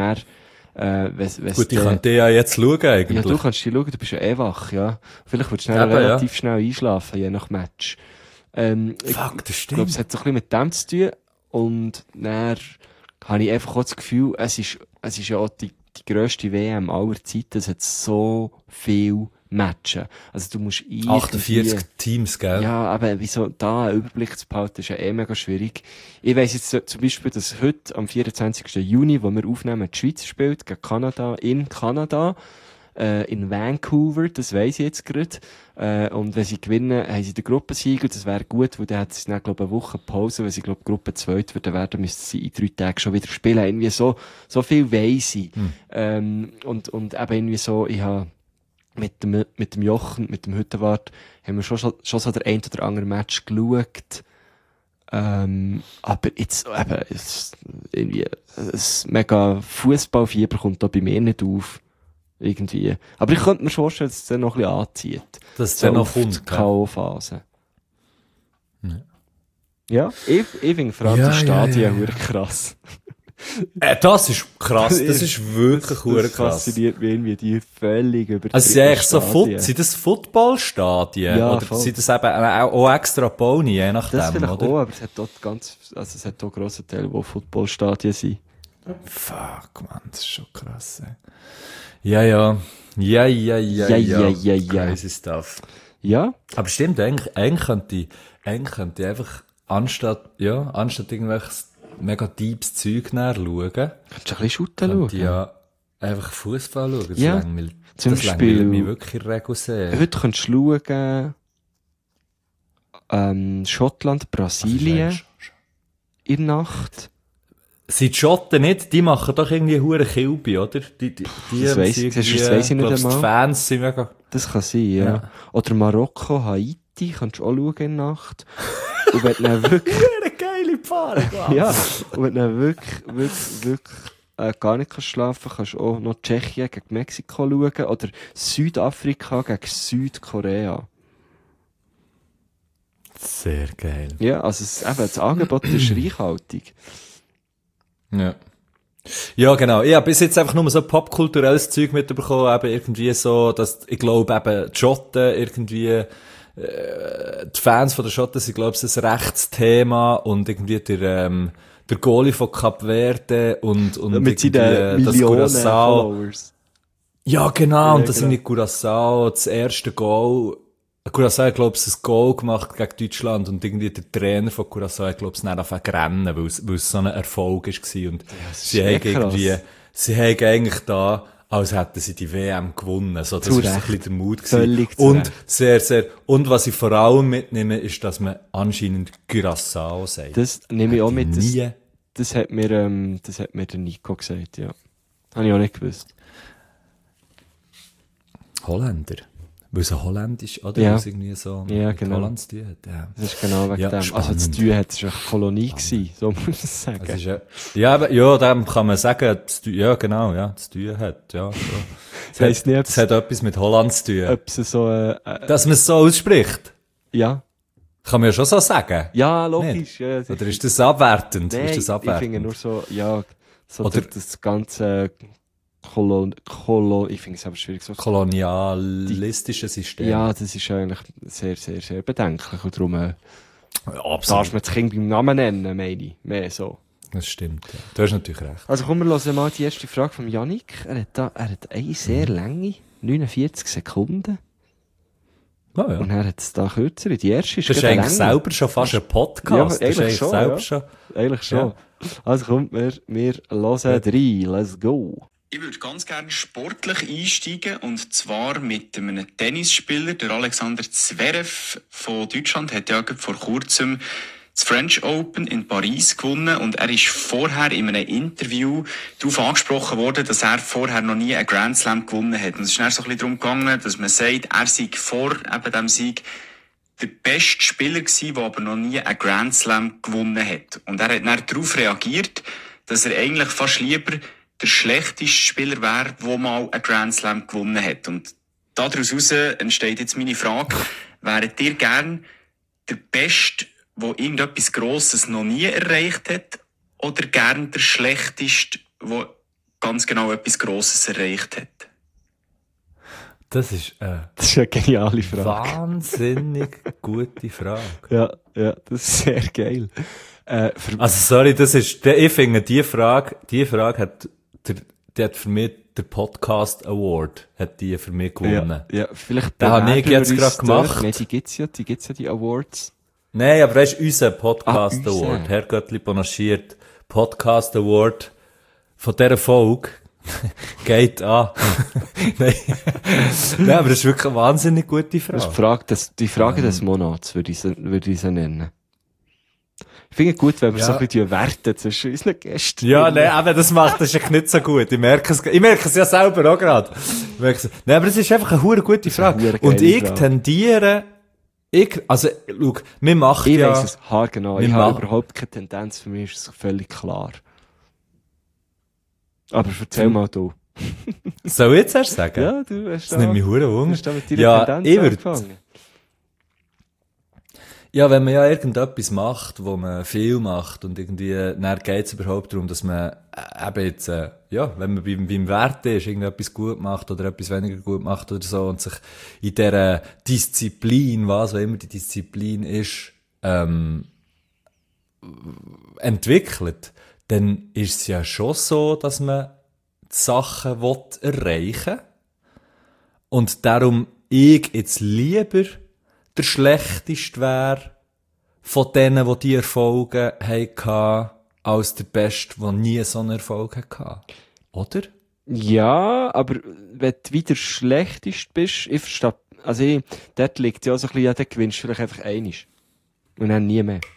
Gut, ich könnte ja jetzt schauen, eigentlich. Ja, du kannst die schauen, du bist ja eh wach, ja. Vielleicht würdest du schnell Eben, relativ schnell einschlafen, je nach Match. Fuck, das Ich glaube, stimmt. es hat so ein bisschen mit dem zu tun. Und dann habe ich einfach auch das Gefühl, es ist ja auch die grösste WM aller Zeiten. Es hat so viel Matchen. Also du musst 48 Teams, gell? Ja, aber wieso da einen Überblick zu behalten, ist ja eh mega schwierig. Ich weiss jetzt zum Beispiel, dass heute, am 24. Juni, wo wir aufnehmen, die Schweiz spielt gegen Kanada, in Vancouver, das weiss ich jetzt gerade. Und wenn sie gewinnen, haben sie den Gruppensieg, und das wäre gut, weil dann hat sie dann, glaube ich, eine Woche Pause, wenn sie, glaube ich, Gruppe 2 werden, müssten sie in 3 Tagen schon wieder spielen. Irgendwie so viel weiss ich. Und eben irgendwie so, ich habe mit dem Jochen, mit dem Hüttenwart, haben wir schon so der ein oder andere Match geschaut. Aber jetzt, eben, irgendwie, ein mega Fußballfieber kommt da bei mir nicht auf. Irgendwie. Aber ich könnte mir schon vorstellen, dass es dann noch ein bisschen anzieht. Dass es So dann noch auf die kommt, gell? K.O.-Phase. Ja, ich finde vor allem Ja, die Stadien ja, ja. hure krass. Das ist krass, das ist wirklich hure Das krass. fasziniert mich irgendwie, die völlig über Also sind eigentlich so sind das Footballstadien? Ja, oder voll. sind das eben auch extra Bauen, je nachdem, das vielleicht oder? auch, aber es hat dort es hat auch grosse Teile, wo Footballstadien sind. Fuck, man, das ist schon krass, ey. Ja. Crazy stuff. Ja, Aber stimmt, eigentlich könnte ich einfach, anstatt irgendwelches mega deepes Zeug schauen, kannst du ein bisschen shooten könnte ich schauen. ja einfach Fußball schauen. Das Ja, langweilt- zum das Beispiel- langweilt mich wirklich in der Regel sehr. Heute kannst du schauen, Schottland, Brasilien in der Nacht. Sind die Schotten nicht, die machen doch irgendwie hure Kilby, oder? Die Das weiss ich nicht einmal. Die Fans sind mega... Das kann sein, ja. Ja. Oder Marokko, Haiti, kannst du auch schauen in der Nacht. Und wenn du dann wirklich, Eine geile Paarung, ja, und wenn du dann wirklich gar nicht kannst schlafen, kannst du auch noch Tschechien gegen Mexiko schauen oder Südafrika gegen Südkorea. Sehr geil. Ja, also das Angebot ist reichhaltig. Ja. Ja, genau. Ich habe bis jetzt einfach nur so popkulturelles Zeug mitbekommen, eben irgendwie so, dass, ich glaube eben, die Schotten irgendwie, die Fans von der Schotten sind, glaube ich, ein Rechtsthema und irgendwie der Goalie von Kap Verde und mit seinen Millionen Followers. Ja, genau, Ja, und das genau. sind Curaçao, das erste Goal. Curaçao hat, glaube ich, ein Goal gemacht gegen Deutschland und irgendwie der Trainer von Curaçao hat, glaube ich, nicht angefangen zu rennen, weil es so ein Erfolg war. Und sie haben sie haben eigentlich da, als hätten sie die WM gewonnen. So, das war so ein bisschen der Mut gewesen. Völlig zu Und Recht. sehr, sehr, und was ich vor allem mitnehme, ist, dass man anscheinend Curaçao sagt. Das nehme ich auch mit. Nie. Das hat mir der Nico gesagt, ja. Habe ich auch nicht gewusst. Holländer. Weil es ein Holländisch, oder? Ja. Weil es irgendwie so Ja, mit genau. Holland zu tun hat. Ja. Das ist genau wegen Ja, dem. spannend. Also das Tue hat es eine Kolonie gewesen, so muss ich sagen. Das ist ja, aber, ja, dem kann man sagen, ja, genau, ja, das tun hat, ja. So. Das heisst nicht, Das hat etwas mit Holland zu tun. ob es so, Dass man es so ausspricht. ja. Kann man ja schon so sagen. Ja, logisch. Ja, Oder ist das abwertend? Nein, ist das ich abwertend? finde nur so, ja, so Oder- das ganze ich finde es aber schwierig so. Kolonialistische System. Ja, das ist eigentlich sehr, sehr, sehr bedenklich und darum Ja, darf absolut. man das Kind beim Namen nennen, meine ich. Mehr so. Das stimmt, ja. Du hast natürlich recht. Also kommen wir hören mal die erste Frage von Yannick. Er hat eine sehr lange, 49 Sekunden. Oh, ja. Und er hat es da kürzer. Die erste ist Das ist gerade eigentlich länger. selber schon fast ein Podcast. Ja, Das ist eigentlich schon, selber ja. schon. Eigentlich schon. Ja. Also kommt, wir hören rein. Let's go. Ich würde ganz gerne sportlich einsteigen, und zwar mit einem Tennisspieler. Der Alexander Zverev von Deutschland hat ja gerade vor kurzem das French Open in Paris gewonnen, und er ist vorher in einem Interview darauf angesprochen worden, dass er vorher noch nie einen Grand Slam gewonnen hat. Und es ist dann so ein bisschen darum gegangen, dass man sagt, er sei vor eben dem Sieg der beste Spieler gewesen, der aber noch nie einen Grand Slam gewonnen hat. Und er hat dann darauf reagiert, dass er eigentlich fast lieber der schlechteste Spieler wäre, der mal einen Grand Slam gewonnen hat. Und daraus entsteht jetzt meine Frage: Wäret ihr gern der Beste, der irgendetwas Grosses noch nie erreicht hat, oder gern der Schlechteste, der ganz genau etwas Grosses erreicht hat? Das ist Das ist eine geniale Frage. wahnsinnig gute Frage. Ja, das ist sehr geil. Also, sorry, ich finde, die Frage hat die hat für mich der Podcast Award, hat die für mich gewonnen. Ja, vielleicht Den habe ich bewerben jetzt wir gerade uns gemacht. durch. Nein, die gibt's ja, die Awards. Nein, aber das ist unser Podcast Ah, unser. Award. Herr Göttli panaschiert Podcast Award von dieser Folge. Geht an. Nein. Nein, aber das ist wirklich eine wahnsinnig gute Das Frage. ist die Frage des Monats, würde ich sie nennen. Ich finde es gut, wenn wir Ja. so ein bisschen werten zwischen unseren Gästen. Ja, nein, aber das macht das ist nicht so gut. Ich merke es ja selber auch gerade. Nein, aber es ist einfach eine hure gute Frage. hure Und geile ich Frage. tendiere, also, schau, wir machen Ich ja, weiss es haargenau. Ich Wir habe machen- überhaupt keine Tendenz. Für mich ist es völlig klar. Aber erzähl mal du. soll ich jetzt erst sagen? Ja, du hast Das nimmt mich hure du Wunder. hast da mit deiner Ja, Tendenz ich würd- angefangen. Ja, wenn man ja irgendetwas macht, wo man viel macht und irgendwie, dann geht's überhaupt darum, dass man eben jetzt, ja, wenn man beim Werten ist, irgendetwas gut macht oder etwas weniger gut macht oder so und sich in dieser Disziplin, was auch immer die Disziplin ist, entwickelt, dann ist es ja schon so, dass man die Sachen erreichen will. Und darum ich jetzt lieber der Schlechteste wäre von denen, die Erfolge hatten, als der Beste, der nie so einen Erfolg hatte. Oder? Ja, aber wenn du wieder schlechtest bist, ich verstehe, also dort liegt ja so ein bisschen, ja, dann gewinnst du vielleicht einfach einiges. Und dann nie mehr.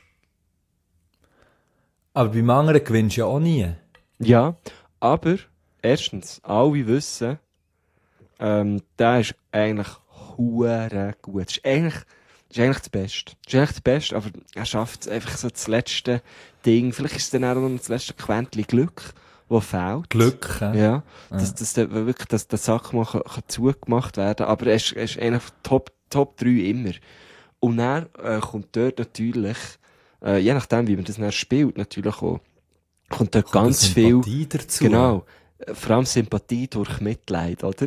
Aber beim anderen gewinnst du ja auch nie. Ja, aber erstens, alle wissen, der ist eigentlich hure gut. Das ist eigentlich das Beste. Das ist eigentlich das Beste, aber er schafft es einfach so das letzte Ding. Vielleicht ist es dann auch noch das letzte Quäntchen Glück, das fehlt. Glück, Ja, dass der wirklich, dass der Sack mal kann zugemacht werden, aber er ist eigentlich Top 3 immer. Und dann kommt dort natürlich, je nachdem, wie man das dann spielt, natürlich auch, kommt dort ganz viel, dazu. genau, vor allem Sympathie durch Mitleid, oder?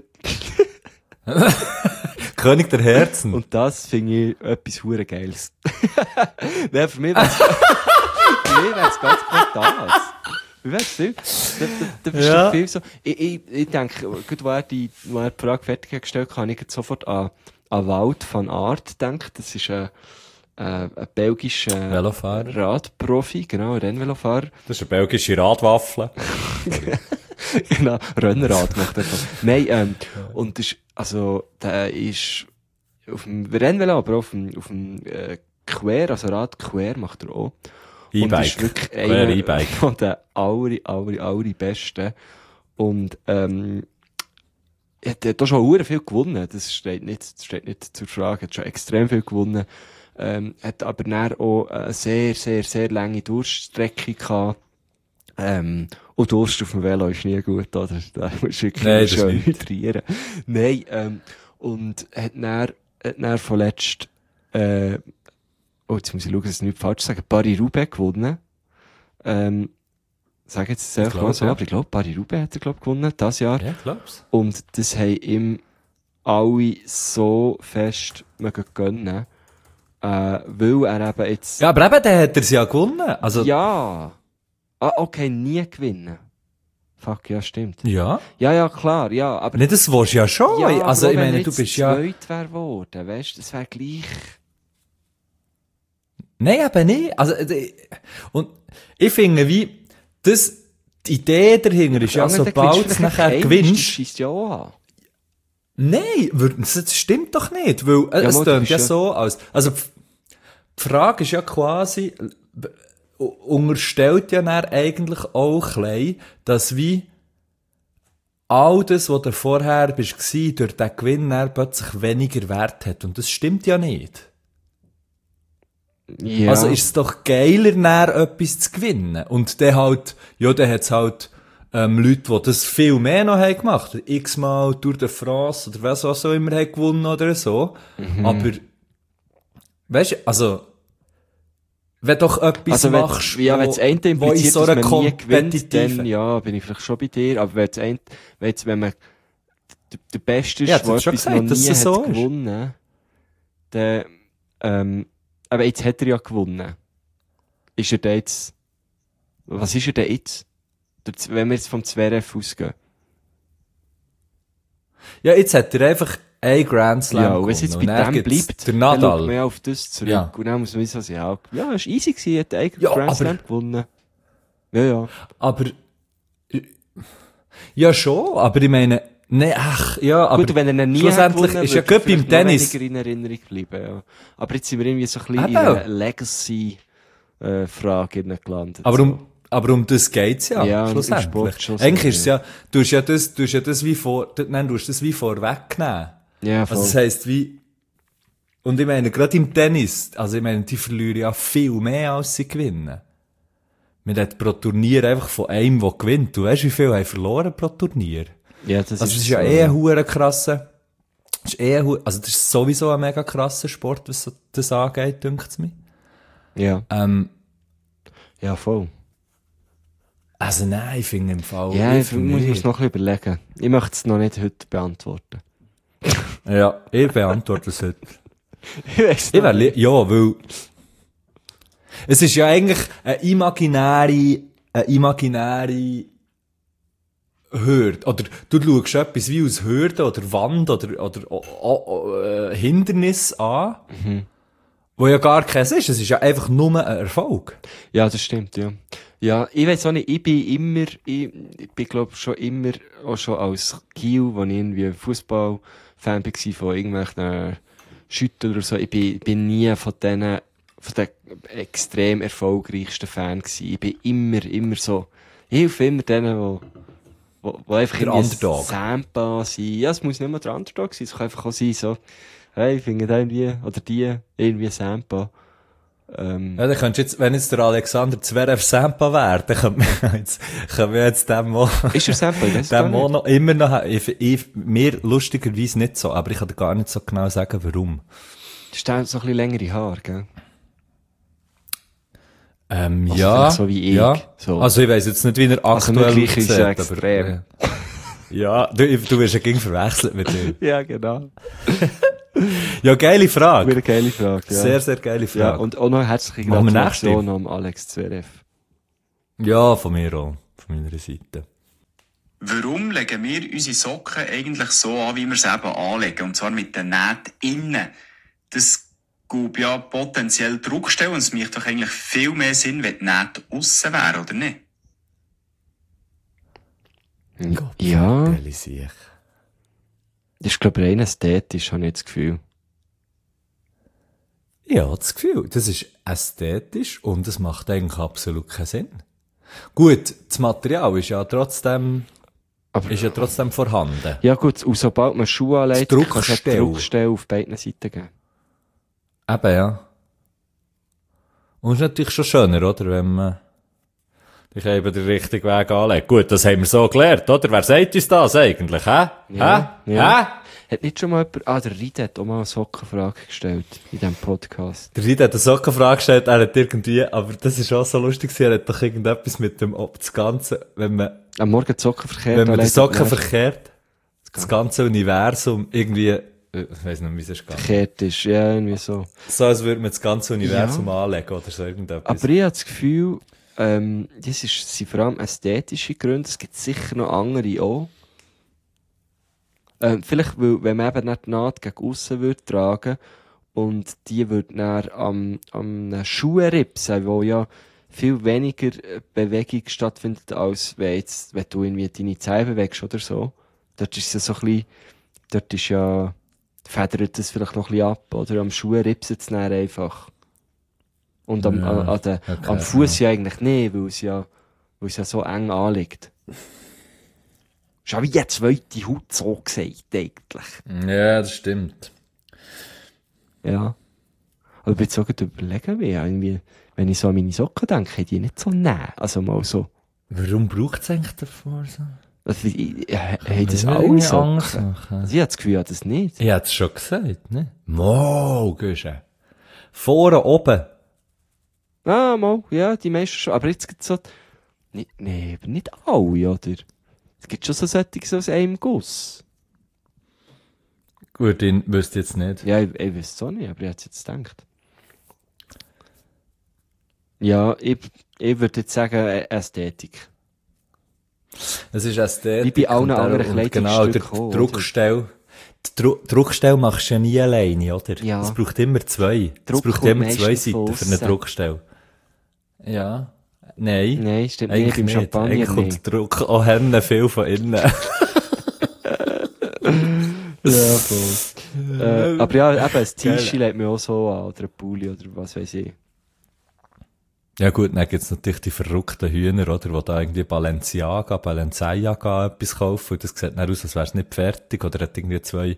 König der Herzen. Und das finde ich etwas hure Geiles. Nein, für mich wär's ganz klar das. Wie wär's viel? Da bist du viel so, ich denke, gut, wo er die Frage fertig hat gestellt, kann ich jetzt sofort an Wout van Aert denken. Das ist ein belgischer Velofahrer. Radprofi, genau, ein Rennvelofahrer. Das ist eine belgische Radwaffel. Genau, Rennrad macht er. Nein, und das ist, also, der ist auf dem Rennvelo, aber auf dem Quer, also Rad Quer macht er auch. E-Bike. Und das ist wirklich einer von den allerbesten. Und, er hat da schon sehr viel gewonnen. Das steht nicht zur Frage. Er hat schon extrem viel gewonnen. Hat aber dann auch eine sehr, sehr, sehr lange Durststrecke gehabt. Und Durst auf dem Velo ist nie gut, oder? Da musst du wirklich schön hydrieren. Nein, und hat dann vorletzt, jetzt muss ich schauen, dass ich nicht falsch sage, Paris-Roubaix gewonnen. Sag jetzt selber mal so, aber ich glaube, Paris-Roubaix hat er, gewonnen, das Jahr. Ja, glaub's. Und das haben ihm alle so fest mögen gönnen, weil er eben jetzt... Ja, aber eben, der hat er's ja gewonnen. Also... Ja. Okay, nie gewinnen. Fuck, ja, stimmt. Ja. Ja, klar, ja, aber... Nicht, das willst du ja schon. Ja, also, aber ich meine, wenn du bist ja... zweit wäre geworden, weißt du, das wäre gleich... Nein, eben nicht. Also, und ich finde, wie, die Idee dahinter ist ja, sobald du nachher gewinnst... Das schießt ja auch an. Nein, das stimmt doch nicht, weil es tönt ja so aus. Also, die Frage ist ja quasi, unterstellt ja dann eigentlich auch klein, dass wie all das, was du vorher bist, durch den Gewinn dann plötzlich weniger Wert hat. Und das stimmt ja nicht. Ja. Also ist es doch geiler, dann etwas zu gewinnen. Und dann halt, ja, dann hat's halt, Leute, die das viel mehr noch haben gemacht. X-mal Tour de France oder was auch immer haben gewonnen oder so. Mhm. Aber, weißt du, also, wenn doch etwas machst, wenn das eine impliziert, so dass man nie gewinnt, dann, ja, bin ich vielleicht schon bei dir. Aber wenn man der Beste ist, ja, der etwas noch nie hat so gewonnen, dann, aber jetzt hat er ja gewonnen. Ist er da jetzt, was ist er denn jetzt? Wenn wir jetzt vom Zverev ausgehen. Ja, jetzt hat er einfach ein Grand Slam gewonnen. Ja, und wenn es jetzt bei dem bleibt, der Nadal. Dann schaut man ja auf das zurück. Ja. Und dann muss man wissen, es war easy gewesen, hat einen Grand Slam gewonnen. Ja. Aber, ja schon, aber ich meine, nee, aber gut, wenn er nie schlussendlich gewonnen, ist ja gut beim Tennis. Weniger in Erinnerung geblieben, ja. Aber jetzt sind wir irgendwie so ein bisschen in einer Legacy-Frage gelandet. Aber um das geht's ja, schlussendlich. Eigentlich ist es ja, du hast das wie vorwegnehmen. Ja, voll. Also das heisst wie, und ich meine, gerade im Tennis, also ich meine, die verlieren ja viel mehr, als sie gewinnen. Man hat pro Turnier einfach von einem, der gewinnt. Du weißt, wie viel haben verloren pro Turnier? Ja, das ist ja eh ein krasser, also das ist sowieso ein mega krasser Sport, was das angeht, denkt's mir. Ja. Ja, voll. Also nein, ich finde im Fall... Ja, ich muss es noch ein bisschen überlegen. Ich möchte es noch nicht heute beantworten. Ja, ich beantworte es heute. Ich weiss nicht. Ja, weil... Es ist ja eigentlich eine imaginäre Hürde. Oder du schaust etwas wie aus Hürde oder Wand oder Hindernis an, wo ja gar keins ist. Es ist ja einfach nur ein Erfolg. Ja, das stimmt, ja. Ja, ich weiss auch nicht, ich bin glaub schon immer, auch schon als Kiel, wo ich irgendwie Fußballfan war, von irgendwelchen Schütten oder so, ich bin nie von den extrem erfolgreichsten Fan gewesen. Ich bin immer so, ich helfe immer denen, wo einfach der Underdog. Sampa sind. Ja, es muss nicht mal der Underdog sein, es kann einfach auch sein, so, hey, ich finde irgendwie, oder die, irgendwie Sampa. Ja, dann könntest du jetzt, wenn jetzt der Alexander Zverev Sampa wäre, dann können wir jetzt dem mal... Ist er Sampa? Ich weiss dem mal noch, immer noch, mir lustigerweise nicht so, aber ich kann dir gar nicht so genau sagen, warum. Du stellst so ein bisschen längere Haare, gell? Also Ja. so wie ich. Ja. So. Also ich weiss jetzt nicht, wie er Also nicht aktuell gleich ist er extrem. Ja, du wirst ja gegen verwechselt mit ihm. Ja, genau. Ja, geile Frage. Eine geile Frage, ja. Sehr, sehr geile Frage. Ja, und auch noch herzliche Machen wir Gratulation nächste? am Alex Zverev. Ja, von mir auch. Von meiner Seite. Warum legen wir unsere Socken eigentlich so an, wie wir sie eben anlegen? Und zwar mit den Nähten innen. Das gibt ja potenziell Druckstellen und es macht doch eigentlich viel mehr Sinn, wenn die Nähte aussen wären, oder nicht? Ja, Geile Sicht. das ist, glaube ich, rein ästhetisch, habe ich das Gefühl. Ja, das Gefühl. Das ist ästhetisch und es macht eigentlich absolut keinen Sinn. Gut, das Material ist ja trotzdem vorhanden. Ja gut, und sobald man Schuhe anlegt, Das kann es eine Druckstelle. Druckstelle auf beiden Seiten geben. Eben, ja. Und es ist natürlich schon schöner, oder, wenn man dich eben den richtigen Weg anlegt. Gut, das haben wir so gelernt, oder? Wer sagt uns das eigentlich, hä? Ja, Hä? ja. Hä? Hat nicht schon mal jemand, der Ried hat auch mal eine Sockenfrage gestellt in diesem Podcast. Der Ried hat eine Sockenfrage gestellt, er hat irgendwie, aber das ist auch so lustig, er hat doch irgendetwas mit dem, ob das Ganze, wenn man Am Morgen die Socken verkehrt. die anlegt, Socken dann verkehrt, das ganze Universum irgendwie, ich weiss nicht, wie es ist gegangen. verkehrt ist, ja, irgendwie so. So, als würde man das ganze Universum anlegen oder so irgendetwas. Aber ich habe das Gefühl, sind vor allem ästhetische Gründe, es gibt sicher noch andere auch. Vielleicht, weil, wenn man eben nicht die Naht gegen aussen würde tragen und die würde dann am Schuhenripsen, wo ja viel weniger Bewegung stattfindet, als wenn du irgendwie deine Zehen bewegst oder so. Dort ist es ja so ein bisschen, dort ist ja, federt es vielleicht noch ein bisschen ab, oder? Am Schuh ripset es dann einfach. Und am Fuß ja eigentlich nicht, weil es ja so eng anliegt. Ist auch wie eine zweite Haut so gesagt, eigentlich. Ja, das stimmt. Ja. Aber ich bin jetzt sogar überlegen, wie irgendwie, wenn ich so an meine Socken denke, haben die nicht so nah. Also mal so. Warum braucht es eigentlich davor so? Also, haben das Wir alle irgendwie Socken? Angst machen. Also ich habe das Gefühl, ich habe das nicht. Ich hätte es schon gesagt, ne? Mo, Güsche. Vorne oben. Ah, mal, ja, die meisten schon. Aber jetzt gibt es so, nee, aber nicht alle, oder? Es gibt schon so solche aus einem Guss. Gut, den wüsste ich jetzt nicht. Ja, ich weiß es auch nicht, aber ich hätte es jetzt gedacht. Ja, ich würde jetzt sagen, Ästhetik. Es ist Ästhetik. Wie bei allen und anderen und genau, der Kleidungsstücken auch, Druckstelle. Die Druckstelle machst du ja nie alleine, oder? Ja. Es braucht immer zwei. Druck Es braucht kommt immer zwei meistens von Seiten für eine aussen. Druckstelle. Ja. Nein. Nein, stimmt Eigentlich nicht, beim nicht. Champagner Eigentlich kommt nicht. der Druck auch Hände viel von innen. Ja, voll. Aber ja, eben, ein T-Shirt legt mir auch so an, oder ein Pulli, oder was weiß ich. Ja gut, dann gibt's natürlich die verrückten Hühner, oder, die da irgendwie Balenciaga etwas kaufen, und das sieht dann aus, als wär's nicht fertig, oder hat irgendwie zwei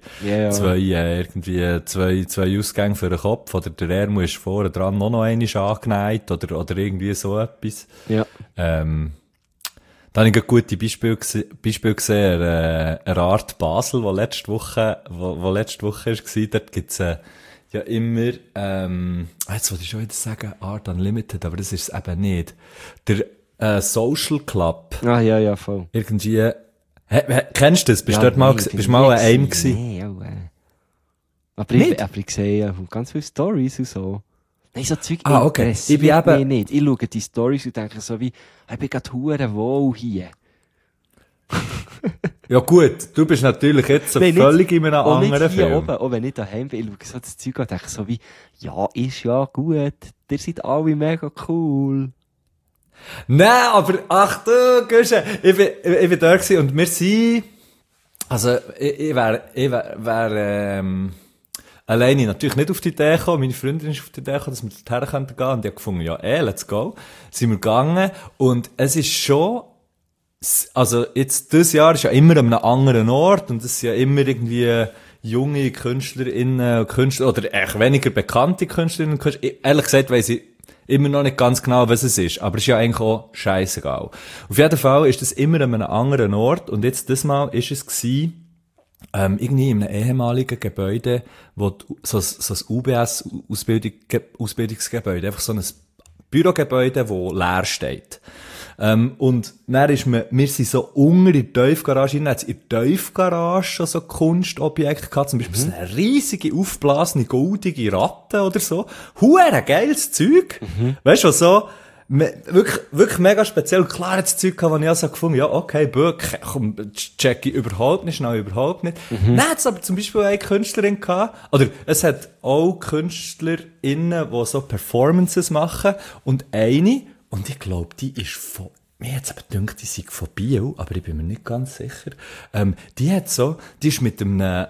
Ausgänge für den Kopf, oder der Ärmel ist vorne dran noch einmal angenäht, oder irgendwie so etwas. Ja. Da habe ich ein gutes Beispiel gesehen, eine Art Basel, wo letzte Woche war, dort gibt's, ja immer, jetzt wollte ich schon wieder sagen, Art Unlimited, aber das ist es eben nicht. Der Social Club. Ah, ja, voll. Irgendwie, kennst du das? Bist du Ja, dort mal, nee, bist du mal an einem gewesen? Nee, auch, aber Nicht? ich sehe ja ganz viele Stories und so. Nein, so Zeug Okay. interessiert Ich bin eben- mich nicht. Ich schaue die Stories und denke so wie, ich bin gerade hure wohl hier. Ja gut, du bist natürlich jetzt so Nein, völlig in einem Auch nicht anderen hier Film. oben, auch wenn ich daheim bin, ich schaue so das Zeug an und denke so wie, ja, ist ja gut, ihr seid alle mega cool. Nein, aber, ach du, Güsche, ich bin da gewesen und wir sind, also, ich wär, alleine natürlich nicht auf die Idee gekommen, meine Freundin ist auf die Idee gekommen, dass wir dorthin gehen können, und ich habe gefunden, ja, let's go. Sind wir gegangen, und es ist schon, also, jetzt, dieses Jahr ist ja immer an einem anderen Ort, und es sind ja immer irgendwie junge Künstlerinnen und Künstler, oder echt weniger bekannte Künstlerinnen und Künstler. Ehrlich gesagt weiss ich immer noch nicht ganz genau, was es ist, aber es ist ja eigentlich auch scheissegal. Auf jeden Fall ist das immer an einem anderen Ort, und jetzt, das Mal ist es gewesen, irgendwie in einem ehemaligen Gebäude, wo so ein UBS-Ausbildungsgebäude, einfach so ein Bürogebäude, wo leer steht. Und dann wir sind so unter in der Tiefgarage rein, hat's in der Tiefgarage schon so Kunstobjekte gehabt, zum Beispiel so eine riesige, aufblasene, goldige Ratte oder so. Huere geiles Zeug. Weißt du, so, wirklich mega speziell. Und klar hat das Zeug gehabt, wo ich also gefunden, ja, okay, Böck, komm, check ich überhaupt nicht, schnell überhaupt nicht. Dann hat es aber zum Beispiel eine Künstlerin gehabt, oder es hat auch KünstlerInnen, die so Performances machen, und eine, und ich glaube, die ist mir hat's aber gedacht, die sei von Bio, aber ich bin mir nicht ganz sicher. Die ist mit einer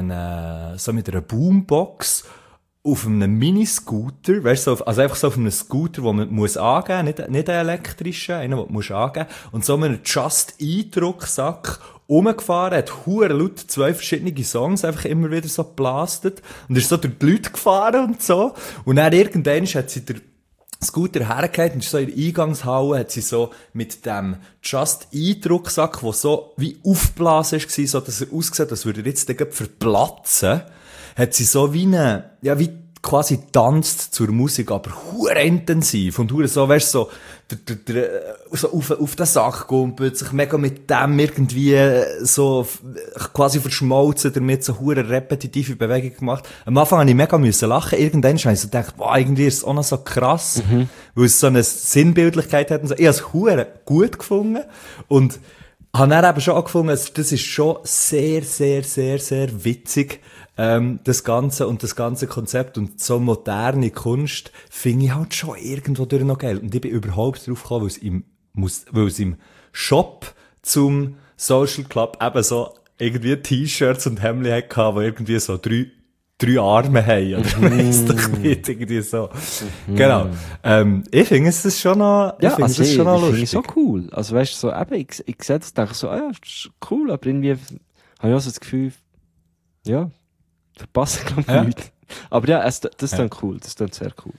Boombox auf einem Miniscooter, weißt du, also einfach so auf einem Scooter, den man muss angeben, nicht einen elektrischen, einen, den du musst angeben, und so einen Just-Eat-Rucksack rumgefahren, hat hure laut 2 verschiedene Songs einfach immer wieder so geblastet und ist so durch die Leute gefahren und so. Und dann irgendwann hat sie der Scooter hergehalten und ist so in der Eingangshalle, hat sie so mit dem Just-Eat-Rucksack, der so wie aufgeblasen war, so dass er ausgesehen, als würde er jetzt gleich verplatzen, hat sie so wie quasi tanzt zur Musik, aber hure intensiv und hure so, weißt du, so auf den Sack gumpelt, sich mega mit dem irgendwie so quasi verschmolzen, damit so hure repetitive Bewegung gemacht. Am Anfang musste ich mega lachen, irgendwann habe ich so gedacht, wow, irgendwie ist es auch noch so krass, weil es so eine Sinnbildlichkeit hat und so. Ich habe es hure gut gefunden und habe dann eben schon angefangen, das ist schon sehr, sehr, sehr, sehr witzig, das ganze Konzept und so moderne Kunst finde ich halt schon irgendwo durch noch geil. Und ich bin überhaupt drauf gekommen, weil es im Shop zum Social Club eben so irgendwie T-Shirts und Hemden hatte, die irgendwie so drei Arme haben, oder weiss doch nicht, irgendwie so. Genau. Ich finde es schon noch, ja, ich finde es schon noch lustig. Ich so cool. Also weißt du, so, eben, ich sehe das, denke so, ja, das ist cool, aber irgendwie habe ich auch so das Gefühl, ja, verpassen, glaube ich, nicht. Aber ja, das ist dann cool, das ist dann sehr cool.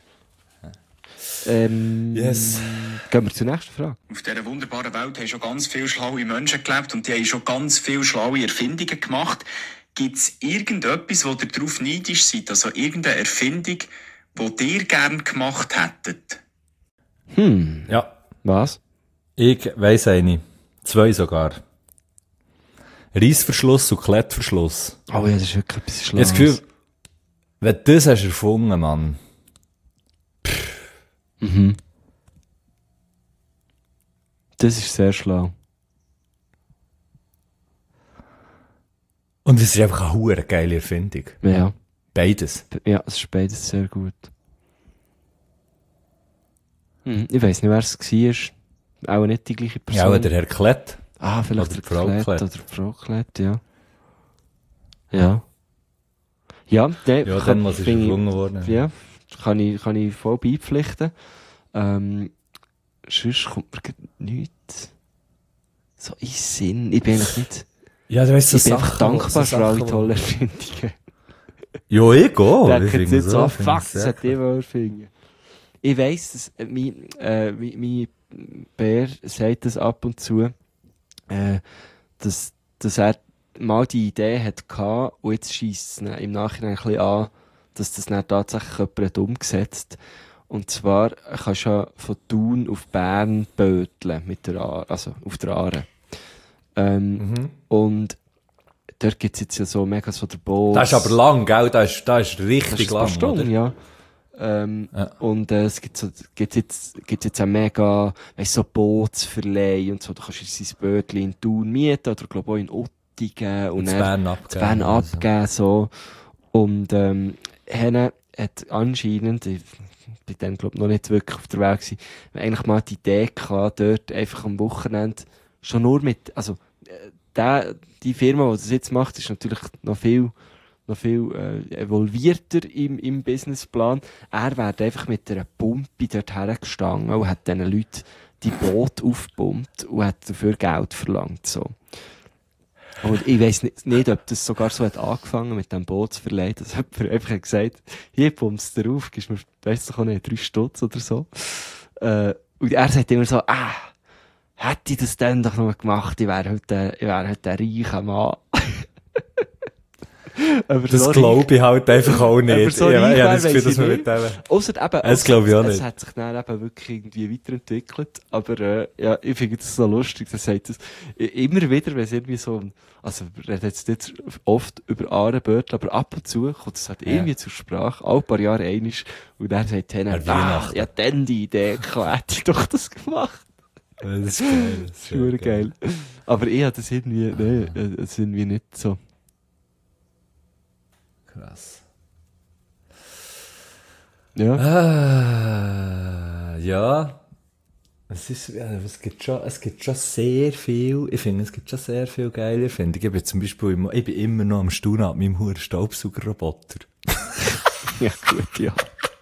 Yes. Gehen wir zur nächsten Frage. Auf dieser wunderbaren Welt haben schon ganz viele schlaue Menschen gelebt und die haben schon ganz viele schlaue Erfindungen gemacht. Gibt es irgendetwas, wo ihr darauf neidisch seid? Also irgendeine Erfindung, die ihr gerne gemacht hättet? Ja. Was? Ich weiss eine. 2 sogar. Reissverschluss und Klettverschluss. Oh ja, das ist wirklich etwas Schlaues. Ich habe das Gefühl, wenn du das hast erfunden, Mann. Das ist sehr schlau. Und es ist einfach eine hure geile Erfindung. Ja. Beides. Ja, es ist beides sehr gut. Ich weiss nicht, wer es war. Auch nicht die gleiche Person. Ja, aber der Herr Klett. Ah, vielleicht oder der Frau Klett Klett. oder die Frau Klett, ja. Ja. Ja, der Ja, dann, was ist erfunden worden. Ja, kann ich voll beipflichten. Sonst kommt mir nichts so in den Sinn. Ich bin eigentlich nicht... Ja, du weißt, Ich bin einfach dankbar für alle tollen Erfindungen. Ja, ich auch. Der Ich hat finde jetzt so, ich fuck, sehr das hat ich wohl erfinden. Ich weiss, dass mein Bär sagt das ab und zu, dass er mal die Idee hatte und jetzt scheisst es im Nachhinein ein bisschen an, dass das dann tatsächlich jemand hat umgesetzt. Und zwar kannst du ja von Thun auf Bern böteln mit der also auf der Aare. Und dort gibt es jetzt ja so mega so der Boot. Das ist aber lang, gell? Das ist richtig Das lang, ist Stunden, oder? ja. Und es gibt jetzt auch mega, weißt, so Bootsverleih und so. Du kannst jetzt dein Bötchen in Thun mieten oder glaub auch in Ottingen und Bern abgeben, so. Und Henne hat anscheinend, ich bin dann glaub noch nicht wirklich auf der Welt gewesen, eigentlich mal die Idee gehabt, dort einfach am Wochenende schon nur mit, also die Firma, die das jetzt macht, ist natürlich noch viel evolvierter im Businessplan. Er wäre einfach mit einer Pumpe dort hergestanden und hat diesen Leuten die Boote aufgepumpt und hat dafür Geld verlangt. So. Und ich weiss nicht, ob das sogar so hat angefangen mit dem Bootsverleih, dass jemand einfach hat gesagt, hier pumpst du drauf, gibst mir, weiss doch auch nicht, 3 Stutz oder so. Und er sagt immer so, hätte ich das dann doch noch gemacht, ich wäre heute ein reicher Mann. Das glaube ich halt einfach auch nicht. Aber so ich reich habe das Gefühl, dass wir wir mit dem... Ausser eben, Das glaube ich auch nicht. es hat sich dann eben wirklich irgendwie weiterentwickelt. Aber ja, ich finde das so lustig, das sagt das immer wieder, wenn es irgendwie so, also wir reden jetzt nicht oft über Ahrenbörtel, aber ab und zu kommt es halt irgendwie zur Sprache, alle paar Jahre einmal, und dann sagt er, ja, dann die Idee, klar, hätte ich doch das gemacht. Das ist geil. Das ist schon geil. Aber ich habe das irgendwie nicht so. Krass. Ja. Ja. Es gibt schon sehr viel, ich finde, es gibt schon sehr viel geile Erfindungen. Ich bin zum Beispiel ich bin immer noch am Staunen an meinem huren Staubsaugerroboter. Ja, gut, ja.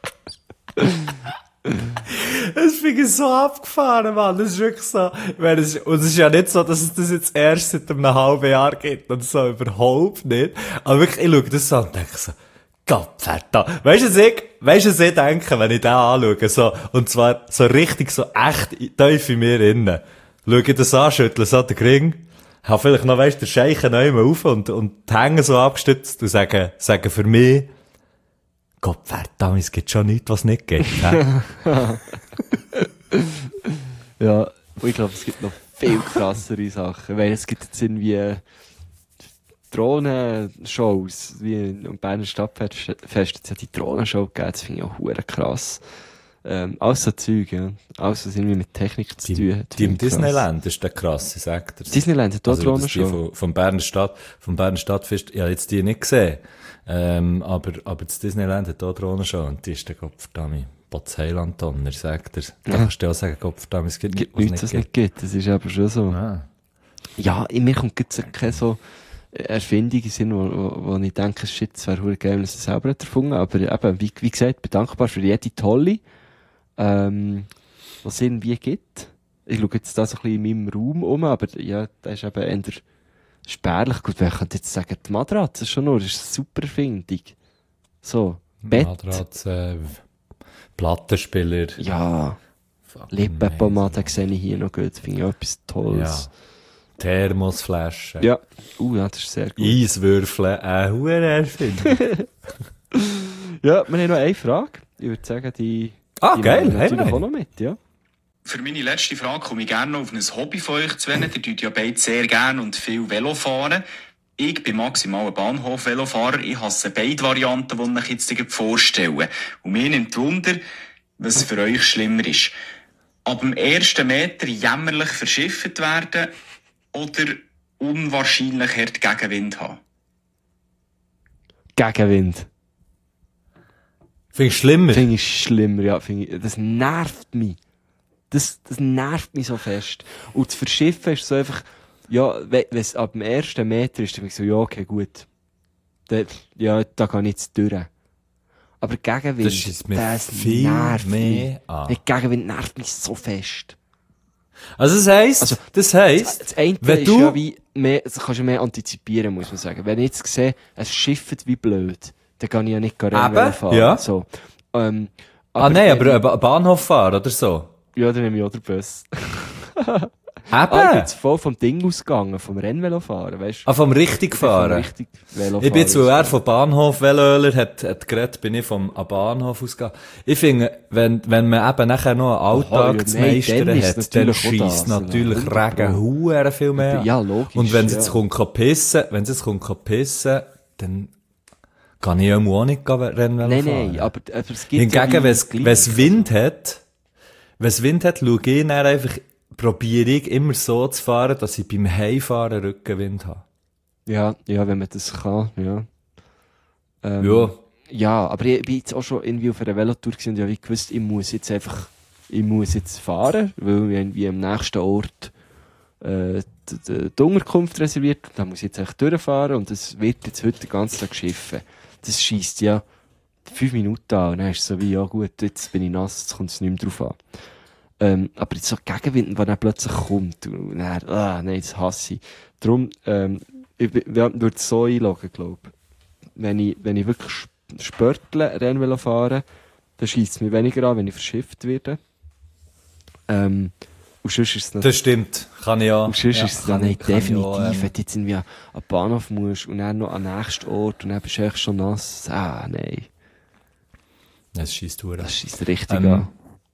Das finde ich so abgefahren, Mann. Das ist wirklich so. Und es ist ja nicht so, dass es das jetzt erst seit einem halben Jahr gibt und so, überhaupt nicht. Aber wirklich, ich schaue das an und denke so, Gottverdammt. Weißt du, was ich denke, wenn ich den anschaue, so, und zwar so richtig, so echt tief in mir innen. Schaue ich das an, schüttle so den Ring, habe vielleicht noch, weißt du, den Scheichen neu auf und die Hänge so abgestützt und sagen für mich, Gottverdammt, es gibt schon nichts, was es nicht gibt. Ja, und ich glaube, es gibt noch viel krassere Sachen, weil es gibt jetzt irgendwie Drohnenshows, wie am Berner Stadtfest jetzt hat die Drohnenshow gegeben, das finde ich auch hure krass. Alles so Zeug, ja. Alles, was irgendwie mit Technik zu tun hat. Die im Disneyland ist der krass, ich sag dir. Disneyland hat auch Drohnenshow. Vom Berner Stadtfest, ich habe jetzt die nicht gesehen. Aber das Disneyland hat auch Drohnenshow und die ist der Gottverdammt. Botzheiland-Donner, sagt er. Da kannst du auch sagen, Gottverdammt, es gibt nichts, was es nicht gibt. Das ist aber schon so. Ja, mir kommt jetzt keine so Erfindung in Sinn, wo ich denke, shit, es wäre geil, wenn es selber erfunden hat. Aber eben, wie gesagt, bin dankbar für jede tolle, was es irgendwie gibt. Ich schaue jetzt da so ein bisschen in meinem Raum um, aber ja, da ist eben eher spärlich. Gut, wer könnte jetzt sagen, die Matratze schon nur, das ist eine super Erfindung. So, Bett. Matratze, Plattenspieler. Ja. Lippenpomade sehe ich hier noch gut, finde ich auch etwas Tolles. Ja. Thermosflaschen. Ja. Ja, das ist sehr gut. Eiswürfel, hohe Erfindung. Ja, wir haben noch eine Frage. Ich würde sagen, die geil, natürlich auch noch mit, ja. Für meine letzte Frage komme ich gerne noch auf ein Hobby von euch zu wenden. Ihr tut ja beide sehr gerne und viel Velo fahren. Ich bin maximal ein Bahnhof-Velofahrer. Ich hasse beide Varianten, die ich jetzt vorstelle. Und mir nimmt Wunder, was für euch schlimmer ist. Ab dem ersten Meter jämmerlich verschifft werden oder unwahrscheinlich hart Gegenwind haben? Gegenwind. Finde ich schlimmer? Finde ich schlimmer, ja. Das nervt mich. Das nervt mich so fest. Und das Verschiffen ist so einfach, ja, wenn es ab dem ersten Meter ist, dann bin ich so, ja, okay, gut. Da gehe ich jetzt durch. Aber Gegenwind, das viel nervt mehr mich. an. Der Gegenwind nervt mich so fest. Also das heisst, das eine wenn ist du... ja wie mehr, das kannst du mehr antizipieren, muss man sagen. Wenn ich jetzt sehe, es schifft wie blöd, dann kann ich ja nicht Rennen fahren. Ja. So. Nein, aber Bahnhof fahren oder so? Ja, dann nehme ich auch den Bus. Eben! Ich bin jetzt voll vom Ding ausgegangen, vom Rennvelofahren, weißt du? Vom richtig fahren? Ich bin jetzt, weil er vom Bahnhof Velöler hat geredet, bin ich vom Bahnhof ausgegangen. Ich finde, wenn man eben nachher noch einen Alltagsmeister hat, dann scheisst natürlich Regen huere viel mehr. Ja, logisch. Und wenn es jetzt kommt pissen, dann kann ich auch nicht Rennvelo fahren. Nein, aber es gibt hingegen, wenn es Wind hat, schaue ich dann einfach, probiere ich immer so zu fahren, dass ich beim Heimfahren Rückenwind habe. Ja, wenn man das kann, ja. Ja. Ja, aber ich bin jetzt auch schon irgendwie auf einer Velotour gewesen und ich habe gewusst, ich muss jetzt fahren, weil wir irgendwie am nächsten Ort die Unterkunft reserviert, da muss ich jetzt echt durchfahren und es wird jetzt heute den ganzen Tag schiffen. Das scheisst ja 5 Minuten an und dann ist es so wie, ja gut, jetzt bin ich nass, jetzt kommt es nicht mehr drauf an. Aber jetzt so Gegenwind, der dann plötzlich kommt, und dann, nein, das hasse ich. Darum, ich würde es so einloggen, glaube ich. Wenn ich wirklich Spörtle Rennvelo fahre, dann scheisst es mir weniger an, wenn ich verschifft werde. Und sonst ist es noch... Das stimmt, kann ich auch. Und sonst ja, ist es dann nicht definitiv, auch, wenn du jetzt irgendwie an den Bahnhof musst und dann noch an den nächsten Ort und dann bist du echt schon nass. Nein. Das scheisst durch. Das scheisst richtig an.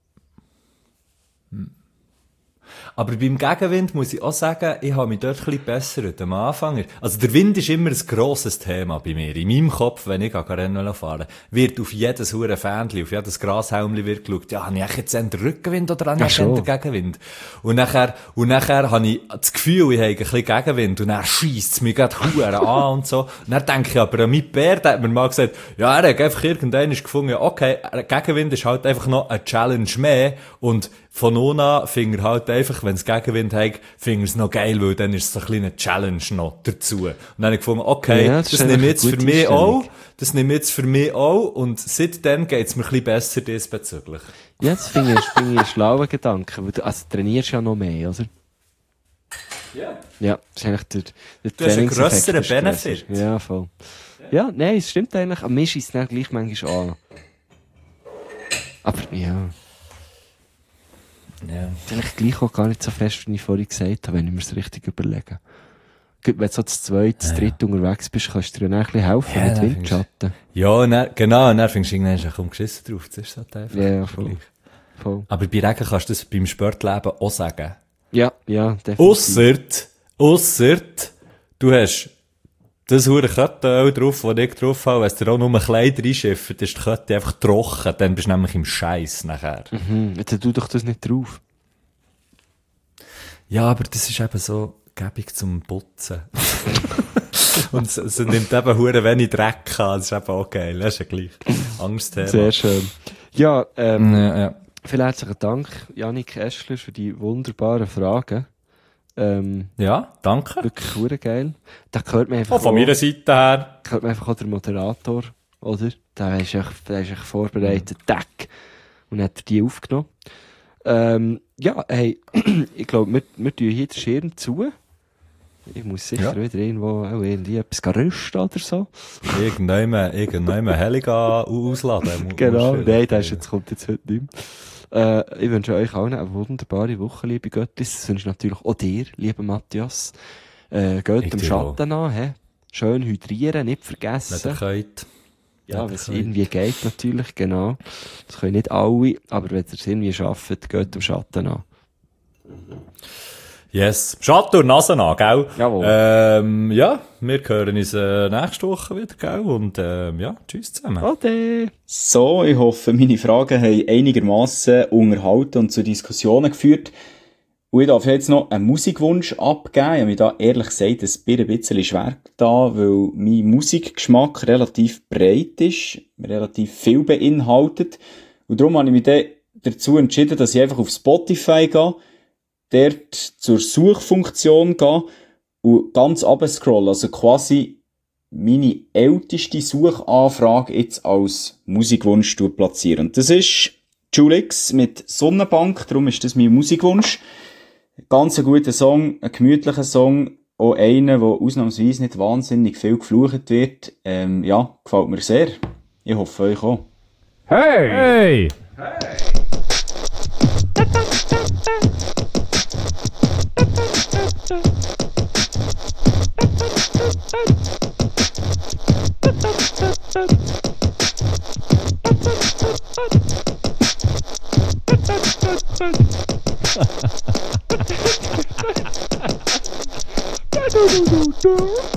Aber beim Gegenwind muss ich auch sagen, ich habe mich dort ein bisschen bessert am Anfang. Also der Wind ist immer ein grosses Thema bei mir. In meinem Kopf, wenn ich Rennen fahren wird auf jedes hure Fähnchen, auf jedes Grashelmchen wird geschaut, ja, habe ich jetzt den Rückenwind oder habe ich den Gegenwind? Und nachher habe ich das Gefühl, ich habe ein bisschen Gegenwind und dann scheisst es mich gerade hure an und so. Und dann denke ich aber an mein Bär, der hat mir mal gesagt, ja, er hat einfach irgendwann gefunden, okay, Gegenwind ist halt einfach noch eine Challenge mehr und von nun an finde ich halt einfach, wenn es Gegenwind hat, finde ich es noch geil, weil dann ist es so eine kleine Challenge noch dazu. Und dann habe ich gefunden, okay, ja, das nehme ich jetzt für mich auch, und seitdem geht es mir ein bisschen besser diesbezüglich. Ja, das finde ich einen schlauen Gedanken, weil du trainierst ja noch mehr, oder? Ja. Ja, das ist eigentlich der du hast einen grösseren Benefit. Ja, voll. Ja, nein, es stimmt eigentlich, aber mir scheisst es dann gleich manchmal an. Aber, ja... Ja. Vielleicht gleich auch gar nicht so fest, wie ich vorhin gesagt habe, wenn ich mir es richtig überlege. Wenn du so das zweite, das dritte unterwegs bist, kannst du dir dann ein bisschen helfen mit Windschatten. Ja, und dann, genau, und dann findest du irgendwann kaum geschissen drauf. Das ist halt einfach. Ja, voll. Aber bei Regen kannst du das beim Sportleben auch sagen. Ja, definitiv. Ausser, du hast das hure Kettenöl drauf, das ich drauf habe, wenn es dir auch nur Kleider einschifft, ist die Kette einfach trocken, dann bist du nämlich im Scheiß nachher. Jetzt tu doch das nicht drauf. Ja, aber das ist eben so gäbig zum Putzen. Und es nimmt eben hure wenig Dreck an, das ist eben auch geil, das ist ja gleich. Angstthema. Sehr schön. Ja, ja. Vielen herzlichen Dank, Jannik Eschler, für die wunderbaren Fragen. Ja, danke. Wirklich hure geil. Da gehört man einfach von meiner Seite her. Gehört man einfach auch der Moderator, oder? Der ist echt vorbereitet, und hat die aufgenommen. Ja, hey, ich glaube, wir tun hier den Schirm zu. Ich muss sicher wieder irgendwo auch irgendwie etwas rüsten oder so. Irgendwann Heliga ausladen. Genau, nein, kommt jetzt heute nicht mehr. Ich wünsche euch allen eine wunderbare Woche, liebe Göttis. Das wünsche ich natürlich auch dir, lieber Matthias. Geht dem Schatten an, he? Schön hydrieren, nicht vergessen. Wenn ihr könnt. Ja, wenn es irgendwie geht, natürlich, genau. Das können nicht alle, aber wenn ihr es irgendwie schafft, geht dem Schatten an. Yes. Schatten und Nase an, gell? Jawohl. Ja, wir hören uns nächste Woche wieder, gell? Und ja, tschüss zusammen. Ade. So, ich hoffe, meine Fragen haben einigermaßen unterhalten und zu Diskussionen geführt. Und ich darf jetzt noch einen Musikwunsch abgeben. Ich habe mich da ehrlich gesagt ein bisschen schwer getan, weil mein Musikgeschmack relativ breit ist, relativ viel beinhaltet. Und darum habe ich mich dann dazu entschieden, dass ich einfach auf Spotify gehe, dort zur Suchfunktion gehe und ganz runterscrollen. Also quasi meine älteste Suchanfrage jetzt als Musikwunsch platzieren. Und das ist Julix mit Sonnenbank, darum ist das mein Musikwunsch. Ganz ein guter Song, ein gemütlicher Song, auch einer, der ausnahmsweise nicht wahnsinnig viel geflucht wird. Ja, gefällt mir sehr. Ich hoffe euch auch. Hey! Hey!